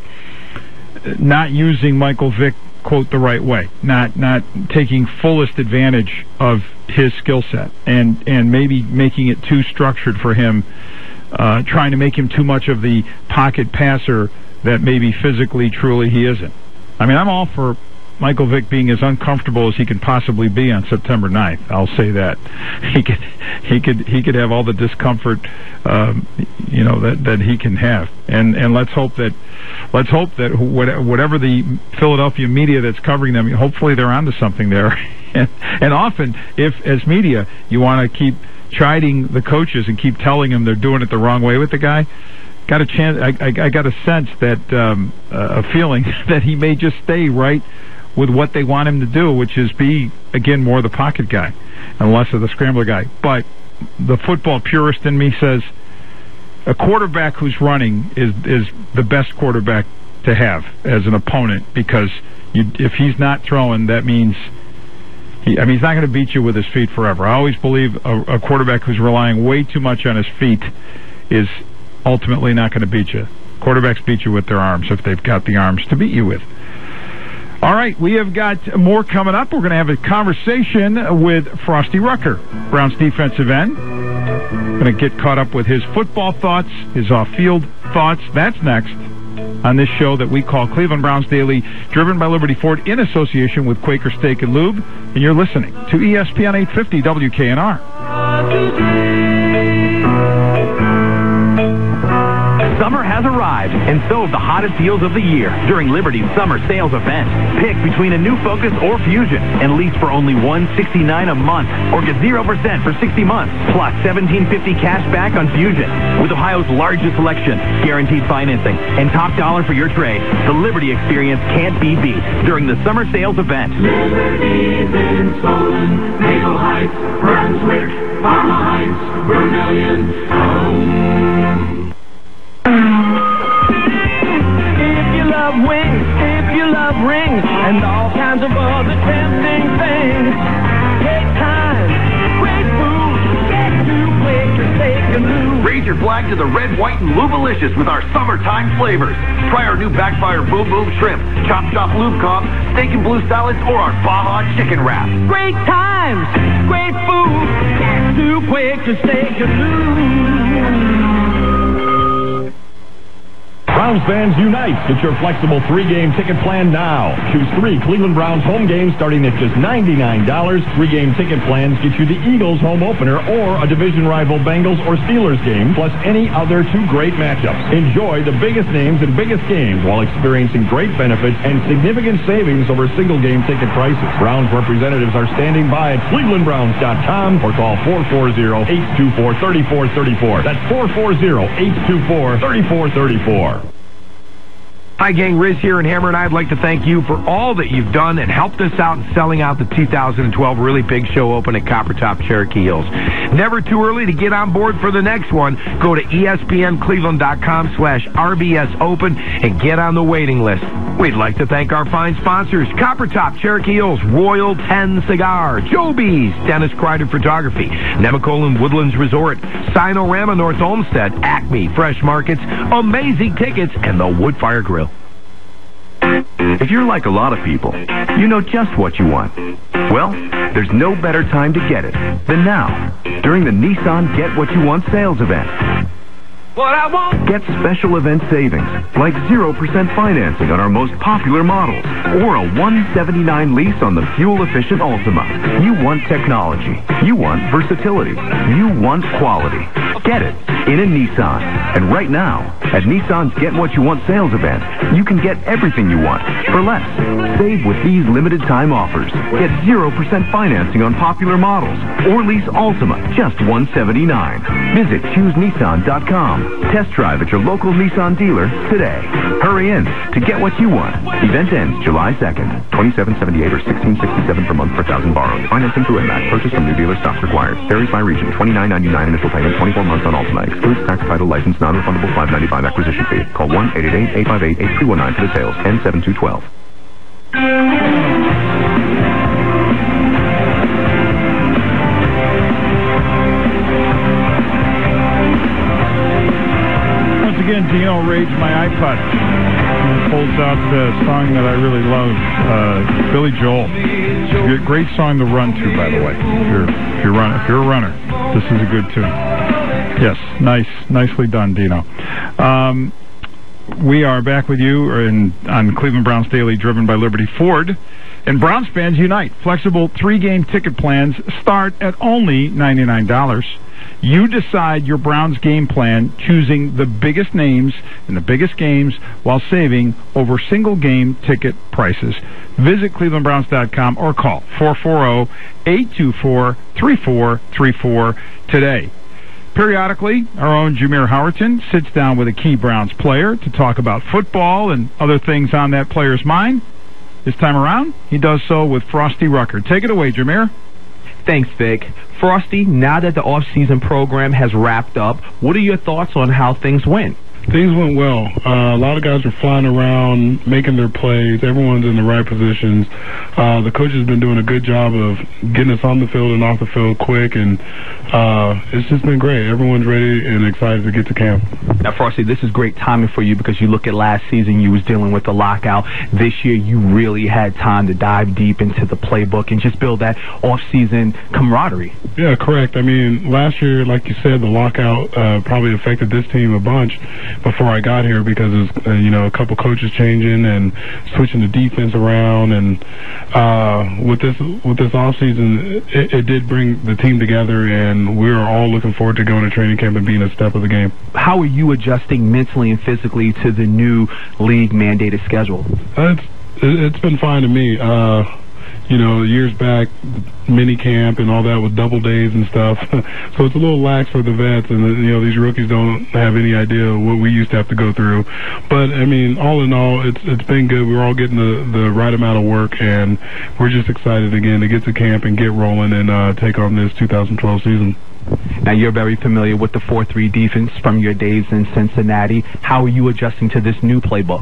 not using Michael Vick, quote, the right way, not not taking fullest advantage of his skill set, and and maybe making it too structured for him, uh, trying to make him too much of the pocket passer that maybe physically, truly he isn't. I mean, I'm all for Michael Vick being as uncomfortable as he can possibly be on September ninth. I'll say that. He could, he could, he could have all the discomfort, um, you know, that, that he can have. And, and let's hope that, let's hope that whatever the Philadelphia media that's covering them, hopefully they're onto something there. and, and often, if, as media, you want to keep chiding the coaches and keep telling them they're doing it the wrong way with the guy, got a chance, I, I, I got a sense that, um, uh, a feeling that he may just stay right with what they want him to do, which is be, again, more the pocket guy and less of the scrambler guy. But the football purist in me says a quarterback who's running is is the best quarterback to have as an opponent, because you, if he's not throwing, that means, he, I mean, he's not going to beat you with his feet forever. I always believe a, a quarterback who's relying way too much on his feet is ultimately not going to beat you. Quarterbacks beat you with their arms if they've got the arms to beat you with. All right, we have got more coming up. We're going to have a conversation with Frosty Rucker, Browns defensive end. Going to get caught up with his football thoughts, his off-field thoughts. That's next on this show that we call Cleveland Browns Daily, driven by Liberty Ford in association with Quaker Steak and Lube. And you're listening to E S P N eight fifty W K N R. Summer has arrived, and so have the hottest deals of the year during Liberty's summer sales event. Pick between a new Focus or Fusion and lease for only one hundred sixty-nine dollars a month, or get zero percent for sixty months, plus seventeen fifty cash back on Fusion. With Ohio's largest selection, guaranteed financing, and top dollar for your trade, the Liberty experience can't be beat during the summer sales event. Liberty's in Solon, Maple Heights, Brunswick, Parma Heights, Vermillion, home. If you love wings, if you love rings, and all kinds of other tempting things, take time, great food, get to Quaker Steak and Lube. Raise your flag to the red, white, and lubalicious with our summertime flavors. Try our new Backfire Boom Boom Shrimp, Chop Chop Lube Cob, Steak and Blue Salads, or our Baja Chicken Wrap. Great times, great food, too quick to stay glued. Browns fans unite. Get your flexible three-game ticket plan now. Choose three Cleveland Browns home games starting at just ninety-nine dollars. Three-game ticket plans get you the Eagles home opener or a division rival Bengals or Steelers game, plus any other two great matchups. Enjoy the biggest names and biggest games while experiencing great benefits and significant savings over single-game ticket prices. Browns representatives are standing by at cleveland browns dot com or call four four zero, eight two four, three four three four. That's four four zero, eight two four, three four three four. Hi, gang. Riz here in Hammer, and I'd like to thank you for all that you've done and helped us out in selling out the two thousand twelve Really Big Show Open at Coppertop Cherokee Hills. Never too early to get on board for the next one. Go to E S P N Cleveland dot com slash R B S Open and get on the waiting list. We'd like to thank our fine sponsors, Coppertop Cherokee Hills, Royal ten Cigar, Joby's, Dennis Kreider Photography, Nemacolin Woodlands Resort, Sinorama North Olmsted, Acme Fresh Markets, Amazing Tickets, and the Woodfire Grill. If you're like a lot of people, you know just what you want. Well, there's no better time to get it than now, during the Nissan Get What You Want sales event. What I want. Get special event savings, like zero percent financing on our most popular models, or a one seventy-nine lease on the fuel-efficient Altima. You want technology. You want versatility. You want quality. Get it in a Nissan. And right now, at Nissan's Get What You Want sales event, you can get everything you want for less. Save with these limited-time offers. Get zero percent financing on popular models, or lease Altima, just one seventy-nine. Visit choose nissan dot com. Test drive at your local Nissan dealer today. Hurry in to get what you want. Event ends July second. twenty-seven seventy-eight or sixteen sixty-seven per month per thousand borrowed. Financing through INMAC. Purchase from new dealer stock required. Varies by region. twenty-nine ninety-nine initial payment. twenty-four months on Altima. Excludes tax, title, license, non-refundable five ninety-five acquisition fee. Call one eight eight eight, eight five eight, eight three one nine for details. N seven two one two. Again, Dino raids my iPod and pulls out the song that I really love, uh, Billy Joel. It's a great song to run to, by the way. If you're, if you're, run, if you're a runner, this is a good tune. Yes, nice, nicely done, Dino. Um, we are back with you in, on Cleveland Browns Daily, driven by Liberty Ford. And Browns fans unite. Flexible three-game ticket plans start at only ninety-nine dollars. You decide your Browns game plan, choosing the biggest names and the biggest games while saving over single-game ticket prices. Visit cleveland browns dot com or call four four zero, eight two four, three four three four today. Periodically, our own Jameer Howerton sits down with a key Browns player to talk about football and other things on that player's mind. This time around, he does so with Frosty Rucker. Take it away, Jameer. Thanks, Vic. Frosty, now that the off-season program has wrapped up, what are your thoughts on how things went? Things went well. Uh, a lot of guys were flying around, making their plays. Everyone's in the right positions. Uh, the coach has been doing a good job of getting us on the field and off the field quick, and uh, it's just been great. Everyone's ready and excited to get to camp. Now, Frosty, this is great timing for you because you look at last season, you was dealing with the lockout. This year, you really had time to dive deep into the playbook and just build that off-season camaraderie. Yeah, correct. I mean, last year, like you said, the lockout uh, probably affected this team a bunch before I got here because of, uh, you know, a couple coaches changing and switching the defense around, and uh, with this with this offseason, it, it did bring the team together, and we are all looking forward to going to training camp and being a step of the game. How are you adjusting mentally and physically to the new league-mandated schedule? Uh, it's, it's been fine to me. Uh, You know, years back, mini camp and all that with double days and stuff. So it's a little lax for the vets, and, you know, these rookies don't have any idea what we used to have to go through. But, I mean, all in all, it's it's been good. We're all getting the, the right amount of work, and we're just excited, again, to get to camp and get rolling and uh, take on this two thousand twelve season. Now, you're very familiar with the four three defense from your days in Cincinnati. How are you adjusting to this new playbook? It's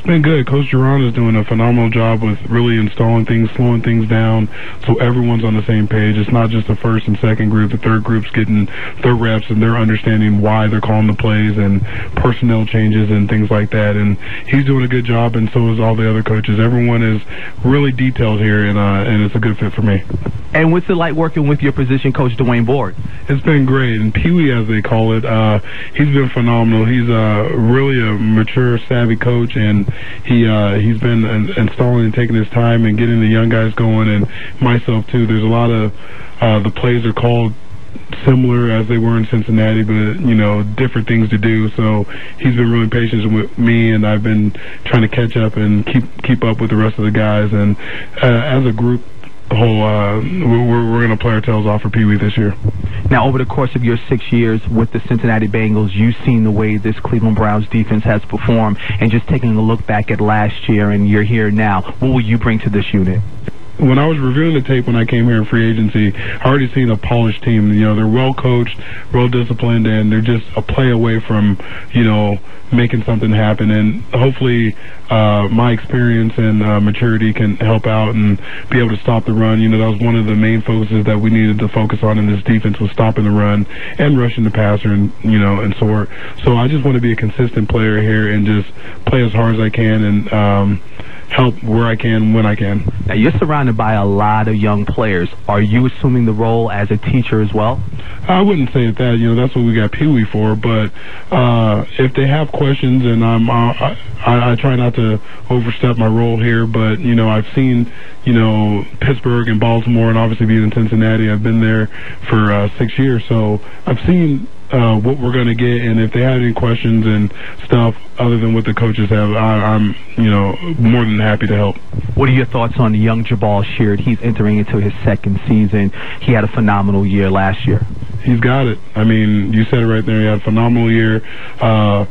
been good. Coach Duran is doing a phenomenal job with really installing things, slowing things down, so everyone's on the same page. It's not just the first and second group. The third group's getting their reps, and they're understanding why they're calling the plays and personnel changes and things like that. And he's doing a good job, and so is all the other coaches. Everyone is really detailed here, and uh, and it's a good fit for me. And what's it like working with your position coach, Dwayne Board? It's been great. And Pee Wee, as they call it, uh, he's been phenomenal. He's uh, really a mature, savvy coach, and he uh, he's been in- installing and taking his time and getting the young guys going, and myself too. There's a lot of uh, the plays are called similar as they were in Cincinnati, but you know, different things to do. So he's been really patient with me, and I've been trying to catch up and keep keep up with the rest of the guys. And uh, as a group whole, uh, we're we're going to play our tails off for Pee Wee this year. Now, over the course of your six years with the Cincinnati Bengals, you've seen the way this Cleveland Browns defense has performed, and just taking a look back at last year, and you're here now. What will you bring to this unit? When I was reviewing the tape when I came here in free agency, I already seen a polished team. You know, they're well coached, well disciplined, and they're just a play away from, you know, making something happen. And hopefully, uh, my experience and uh, maturity can help out and be able to stop the run. You know, that was one of the main focuses that we needed to focus on in this defense, was stopping the run and rushing the passer, and you know, and so so I just want to be a consistent player here and just play as hard as I can and um, help where I can, when I can. Now, you're surrounded by a lot of young players. Are you assuming the role as a teacher as well? I wouldn't say it that. You know, that's what we got Pee Wee for. But uh, if they have questions, and I'm, uh, I, I try not to overstep my role here. But you know, I've seen, you know, Pittsburgh and Baltimore, and obviously being in Cincinnati, I've been there for uh, six years, so I've seen Uh, what we're going to get, and if they have any questions and stuff other than what the coaches have, I, I'm, you know, more than happy to help. What are your thoughts on the young Jabal Sheard? He's entering into his second season. He had a phenomenal year last year. He's got it. I mean, you said it right there. He had a phenomenal year. Uh,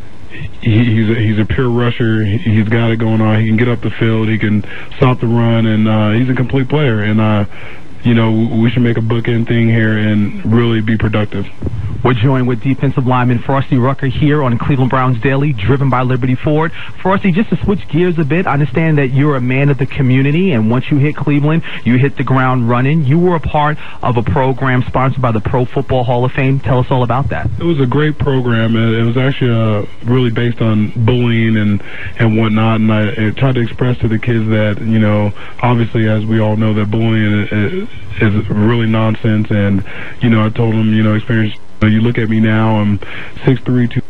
he, he's a, he's a pure rusher. He, he's got it going on. He can get up the field. He can stop the run, and uh, he's a complete player. And uh, you know, we should make a bookend thing here and really be productive. We're joined with defensive lineman Frosty Rucker here on Cleveland Browns Daily, driven by Liberty Ford. Frosty, just to switch gears a bit, I understand that you're a man of the community, and once you hit Cleveland, you hit the ground running. You were a part of a program sponsored by the Pro Football Hall of Fame. Tell us all about that. It was a great program. It was actually uh, really based on bullying and, and whatnot, and I, I tried to express to the kids that, you know, obviously, as we all know, that bullying is, is really nonsense, and, you know, I told them, you know, experience. You look at me now, I'm six three, two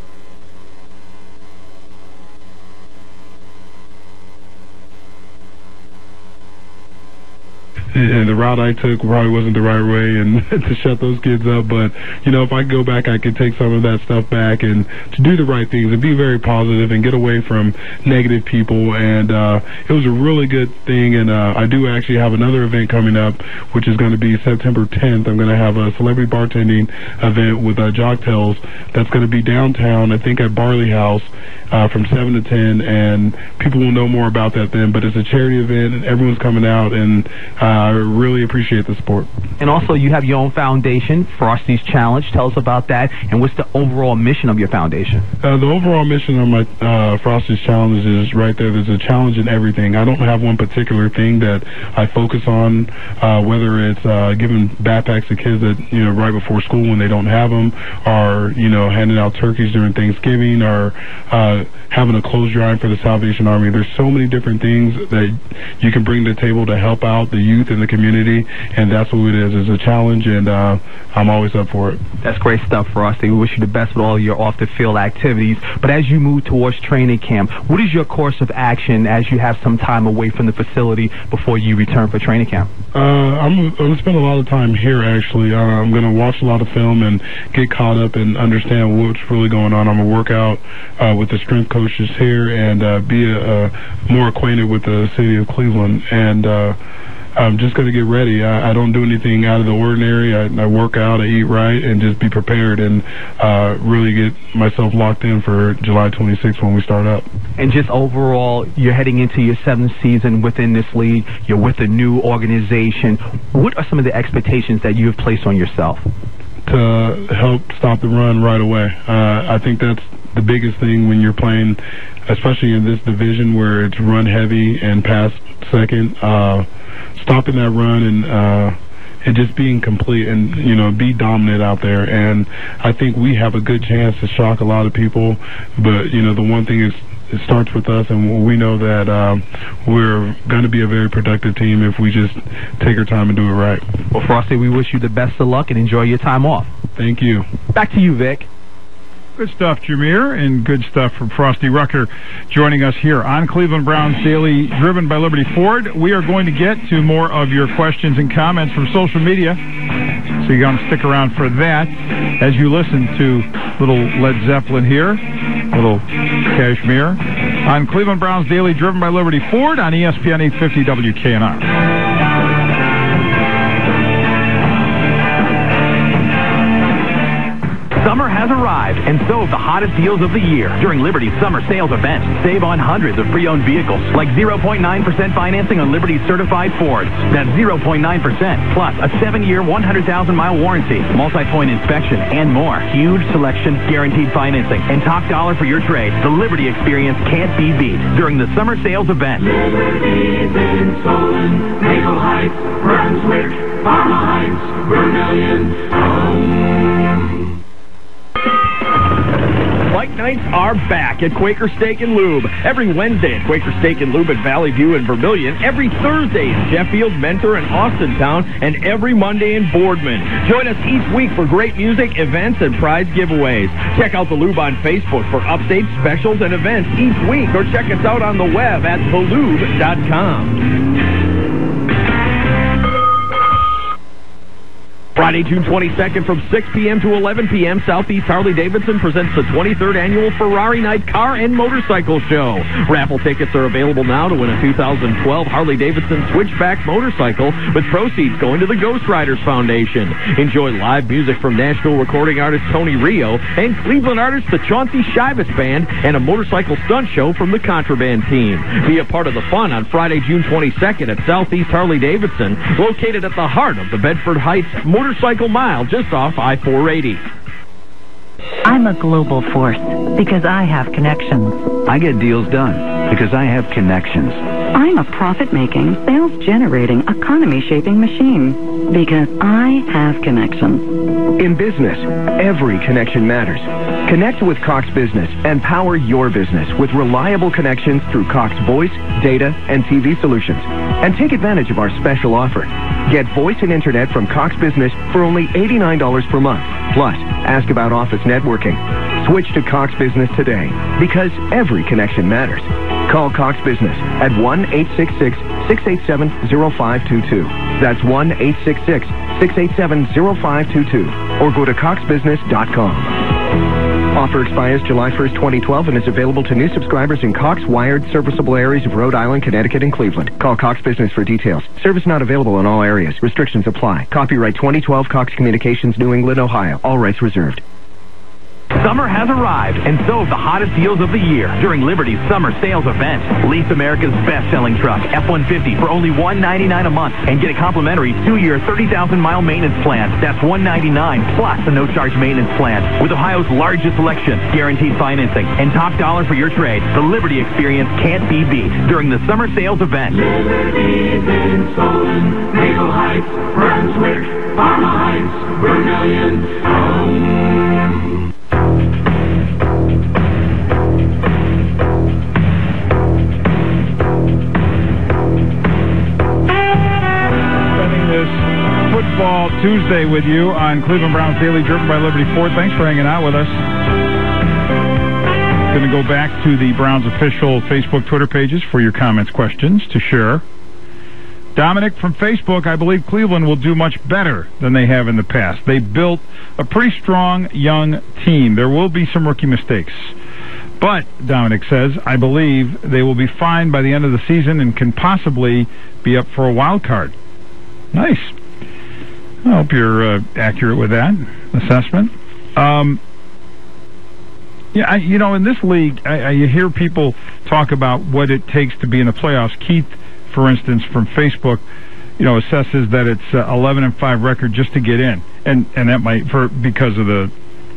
and the route I took probably wasn't the right way, and to shut those kids up. But, you know, if I go back, I could take some of that stuff back and to do the right things and be very positive and get away from negative people. And uh, it was a really good thing. And uh, I do actually have another event coming up, which is going to be September tenth. I'm going to have a celebrity bartending event with uh, Jocktails that's going to be downtown, I think at Barley House, uh, from seven to ten. And people will know more about that then. But it's a charity event, and everyone's coming out, and uh, I really appreciate the support. And also, you have your own foundation, Frosty's Challenge. Tell us about that, and what's the overall mission of your foundation? Uh, the overall mission of my uh, Frosty's Challenge is right there. There's a challenge in everything. I don't have one particular thing that I focus on, uh, whether it's uh, giving backpacks to kids that, you know, right before school when they don't have them, or, you know, handing out turkeys during Thanksgiving, or uh, having a clothes drive for the Salvation Army. There's so many different things that you can bring to the table to help out the youth in the community, and that's what it is. It's a challenge, and uh, I'm always up for it. That's great stuff, Frosty. We wish you the best with all your off-the-field activities. But as you move towards training camp, what is your course of action as you have some time away from the facility before you return for training camp? Uh, I'm, I'm going to spend a lot of time here, actually. Uh, I'm going to watch a lot of film and get caught up and understand what's really going on. I'm going to work out uh, with the strength coaches here and uh, be a, a more acquainted with the city of Cleveland. And uh, I'm just going to get ready. I, I don't do anything out of the ordinary. I, I work out, I eat right, and just be prepared and uh, really get myself locked in for July twenty-sixth when we start up. And just overall, you're heading into your seventh season within this league. You're with a new organization. What are some of the expectations that you have placed on yourself? To help stop the run right away. Uh, I think that's the biggest thing when you're playing, especially in this division where it's run heavy and pass second, uh, stopping that run and uh, and just being complete and, you know, be dominant out there. And I think we have a good chance to shock a lot of people. But, you know, the one thing is it starts with us, and we know that um, we're going to be a very productive team if we just take our time and do it right. Well, Frosty, we wish you the best of luck and enjoy your time off. Thank you. Back to you, Vic. Good stuff, Jameer, and good stuff from Frosty Rucker joining us here on Cleveland Browns Daily, driven by Liberty Ford. We are going to get to more of your questions and comments from social media, so you're going to stick around for that as you listen to little Led Zeppelin here, little Kashmir, on Cleveland Browns Daily, driven by Liberty Ford on E S P N eight fifty W K N R. Summer has arrived, and so have the hottest deals of the year during Liberty's summer sales event. Save on hundreds of pre-owned vehicles, like zero point nine percent financing on Liberty's certified Fords. That's zero point nine percent, plus a seven-year, one hundred thousand mile warranty, multi-point inspection, and more. Huge selection, guaranteed financing, and top dollar for your trade. The Liberty experience can't be beat during the summer sales event. Liberty's in Solon, Maple Heights, Brunswick, Parma Heights, Vermillion, home. Bike nights are back at Quaker Steak and Lube. Every Wednesday at Quaker Steak and Lube at Valley View and Vermillion. Every Thursday in Sheffield, Mentor, and Austintown. And every Monday in Boardman. Join us each week for great music, events, and prize giveaways. Check out the Lube on Facebook for updates, specials, and events each week. Or check us out on the web at the lube dot com. Friday, June twenty-second from six p.m. to eleven p.m., Southeast Harley-Davidson presents the twenty-third Annual Ferrari Night Car and Motorcycle Show. Raffle tickets are available now to win a two thousand twelve Harley-Davidson Switchback motorcycle, with proceeds going to the Ghost Riders Foundation. Enjoy live music from Nashville recording artist Tony Rio and Cleveland artist the Chauncey Shivas Band, and a motorcycle stunt show from the Contraband team. Be a part of the fun on Friday, June twenty-second at Southeast Harley-Davidson, located at the heart of the Bedford Heights Motor Motorcycle Mile, just off I four eighty. I'm a global force because I have connections. I get deals done because I have connections. I'm a profit-making, sales-generating, economy-shaping machine because I have connections. In business, every connection matters. Connect with Cox Business and power your business with reliable connections through Cox Voice, Data, and T V solutions. And take advantage of our special offer. Get voice and internet from Cox Business for only eighty-nine dollars per month. Plus, ask about office networking. Switch to Cox Business today because every connection matters. Call Cox Business at one eight six six, six eight seven, zero five two two. That's one eight six six, six eight seven, zero five two two. Or go to cox business dot com. Offer expires July first, twenty twelve, and is available to new subscribers in Cox wired serviceable areas of Rhode Island, Connecticut, and Cleveland. Call Cox Business for details. Service not available in all areas. Restrictions apply. Copyright twenty twelve Cox Communications, New England, Ohio. All rights reserved. Summer has arrived, and so have the hottest deals of the year during Liberty's summer sales event. Lease America's best-selling truck, F one fifty, for only one hundred ninety-nine dollars a month, and get a complimentary two-year, thirty thousand mile maintenance plan. That's one hundred ninety-nine dollars plus a no-charge maintenance plan. With Ohio's largest selection, guaranteed financing, and top dollar for your trade, the Liberty experience can't be beat during the summer sales event. Liberty's in Solon, Maple Heights, Brunswick, Parma Heights, Vermillion, home. Football Tuesday with you on Cleveland Browns Daily, driven by Liberty Ford. Thanks for hanging out with us. Going to go back to the Browns official Facebook, Twitter pages for your comments, questions to share. Dominic from Facebook, I believe Cleveland will do much better than they have in the past. They built a pretty strong young team. There will be some rookie mistakes. But, Dominic says, I believe they will be fine by the end of the season and can possibly be up for a wild card. Nice. I hope you're uh, accurate with that assessment. Um, yeah, I, you know, in this league, I, I, you hear people talk about what it takes to be in the playoffs. Keith, for instance, from Facebook, you know, assesses that it's uh, eleven and five record just to get in, and and that might for because of the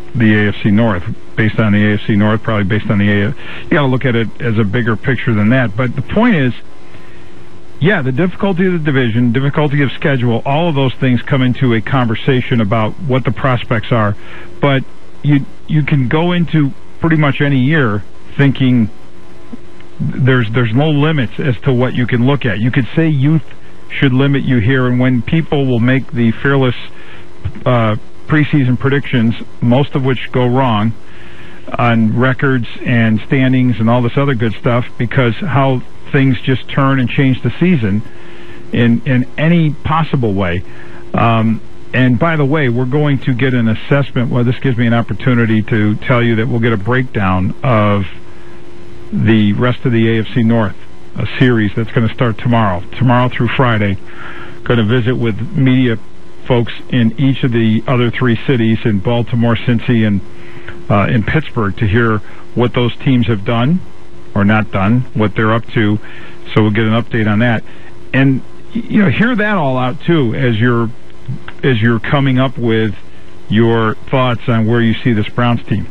the A F C North, based on the A F C North, probably based on the A F C. You got to look at it as a bigger picture than that. But the point is, yeah, the difficulty of the division, difficulty of schedule, all of those things come into a conversation about what the prospects are. But you you can go into pretty much any year thinking there's there's no limits as to what you can look at. You could say youth should limit you here, and when people will make the fearless uh, preseason predictions, most of which go wrong on records and standings and all this other good stuff, because how things just turn and change the season in in any possible way. Um, and by the way, we're going to get an assessment. Well, this gives me an opportunity to tell you that we'll get a breakdown of the rest of the A F C North, a series that's going to start tomorrow, tomorrow through Friday. Going to visit with media folks in each of the other three cities, in Baltimore, Cincy, and uh, in Pittsburgh, to hear what those teams have done or not done, what they're up to. So we'll get an update on that. And, you know, hear that all out, too, as you're, as you're coming up with your thoughts on where you see this Browns team.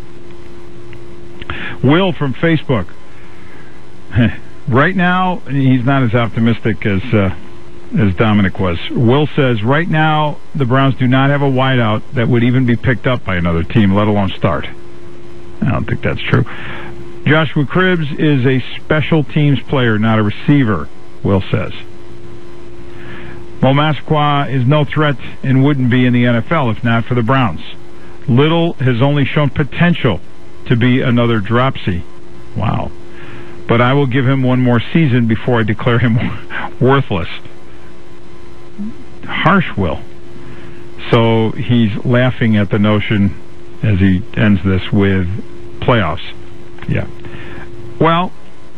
Will from Facebook. Right now, he's not as optimistic as uh, as Dominic was. Will says, right now, the Browns do not have a wideout that would even be picked up by another team, let alone start. I don't think that's true. Joshua Cribbs is a special teams player, not a receiver, Will says. Mo Massaquoi is no threat and wouldn't be in the N F L if not for the Browns. Little has only shown potential to be another dropsy. Wow. But I will give him one more season before I declare him worthless. Harsh, Will. So he's laughing at the notion as he ends this with playoffs. Yeah. Well,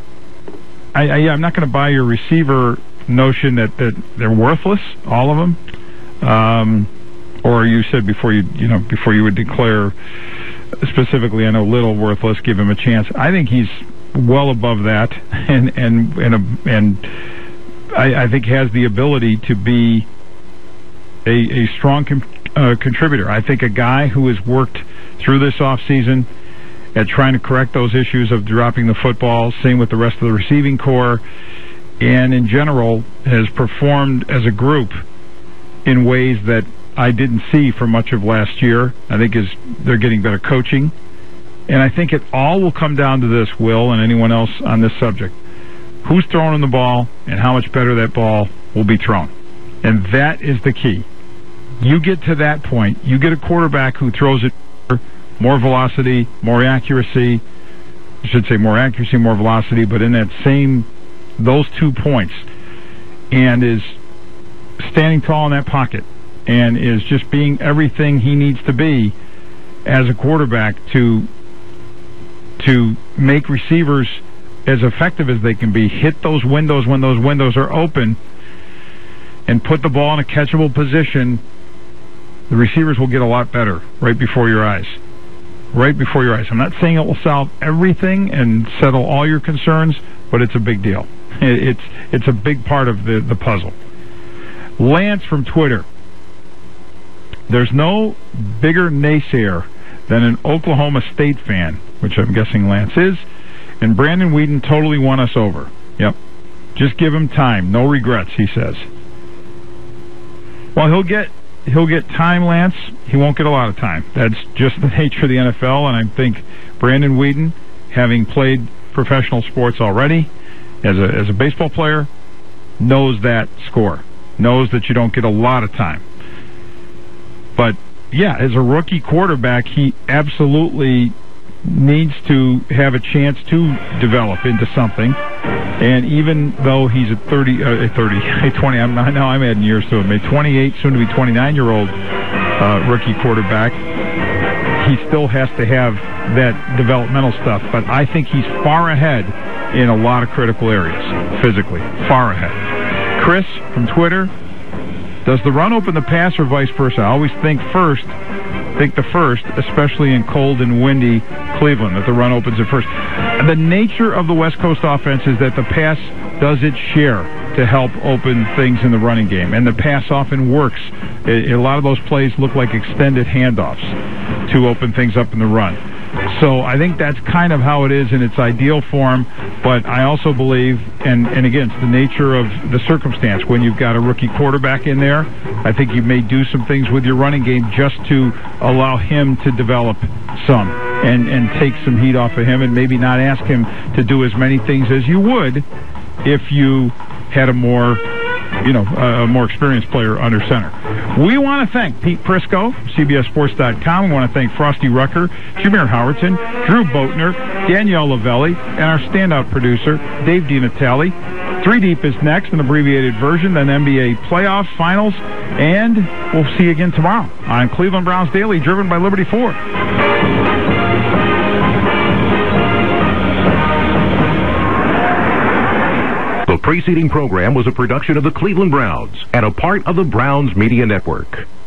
I, I, I'm not going to buy your receiver notion that, that they're worthless, all of them. Um, or you said before you, you know, before you would declare specifically, I know Little worthless, give him a chance. I think he's well above that, and and and, a, and I, I think has the ability to be a, a strong com, uh, contributor. I think a guy who has worked through this offseason at trying to correct those issues of dropping the football, same with the rest of the receiving core, and in general has performed as a group in ways that I didn't see for much of last year. I think is they're getting better coaching. And I think it all will come down to this, Will, and anyone else on this subject. Who's throwing the ball and how much better that ball will be thrown. And that is the key. You get to that point, you get a quarterback who throws it more velocity, more accuracy. I should say more accuracy, more velocity, but in that same, those two points, and is standing tall in that pocket, and is just being everything he needs to be as a quarterback to to make receivers as effective as they can be, hit those windows when those windows are open, and put the ball in a catchable position. The receivers will get a lot better right before your eyes. Right before your eyes. I'm not saying it will solve everything and settle all your concerns, but it's a big deal. It's it's a big part of the, the puzzle. Lance from Twitter. There's no bigger naysayer than an Oklahoma State fan, which I'm guessing Lance is, and Brandon Weeden totally won us over. Yep. Just give him time. No regrets, he says. Well, he'll get he'll get time, Lance. He won't get a lot of time. That's just the nature of the N F L, and I think Brandon Weeden, having played professional sports already as a as a baseball player, knows that score. Knows that you don't get a lot of time. But yeah, as a rookie quarterback, he absolutely needs to have a chance to develop into something. And even though he's a thirty, uh, a thirty, a twenty, I'm not, now I'm adding years to him, a twenty-eight, soon to be twenty-nine-year-old uh, rookie quarterback, he still has to have that developmental stuff. But I think he's far ahead in a lot of critical areas, physically, far ahead. Chris from Twitter. Does the run open the pass or vice versa? I always think first think the first, especially in cold and windy Cleveland, that the run opens at first. The nature of the West Coast offense is that the pass does its share to help open things in the running game, and the pass often works. It, a lot of those plays look like extended handoffs to open things up in the run. So I think that's kind of how it is in its ideal form, but I also believe, and, and again, it's the nature of the circumstance. When you've got a rookie quarterback in there, I think you may do some things with your running game just to allow him to develop some and, and take some heat off of him and maybe not ask him to do as many things as you would if you had a more, you know, a more experienced player under center. We want to thank Pete Prisco, C B S Sports dot com. We want to thank Frosty Rucker, Jameer Howerton, Drew Boatner, Danielle Lavelli, and our standout producer, Dave DiNatale. Three Deep is next, an abbreviated version, then N B A playoffs, finals, and we'll see you again tomorrow on Cleveland Browns Daily, driven by Liberty Ford. The preceding program was a production of the Cleveland Browns and a part of the Browns Media Network.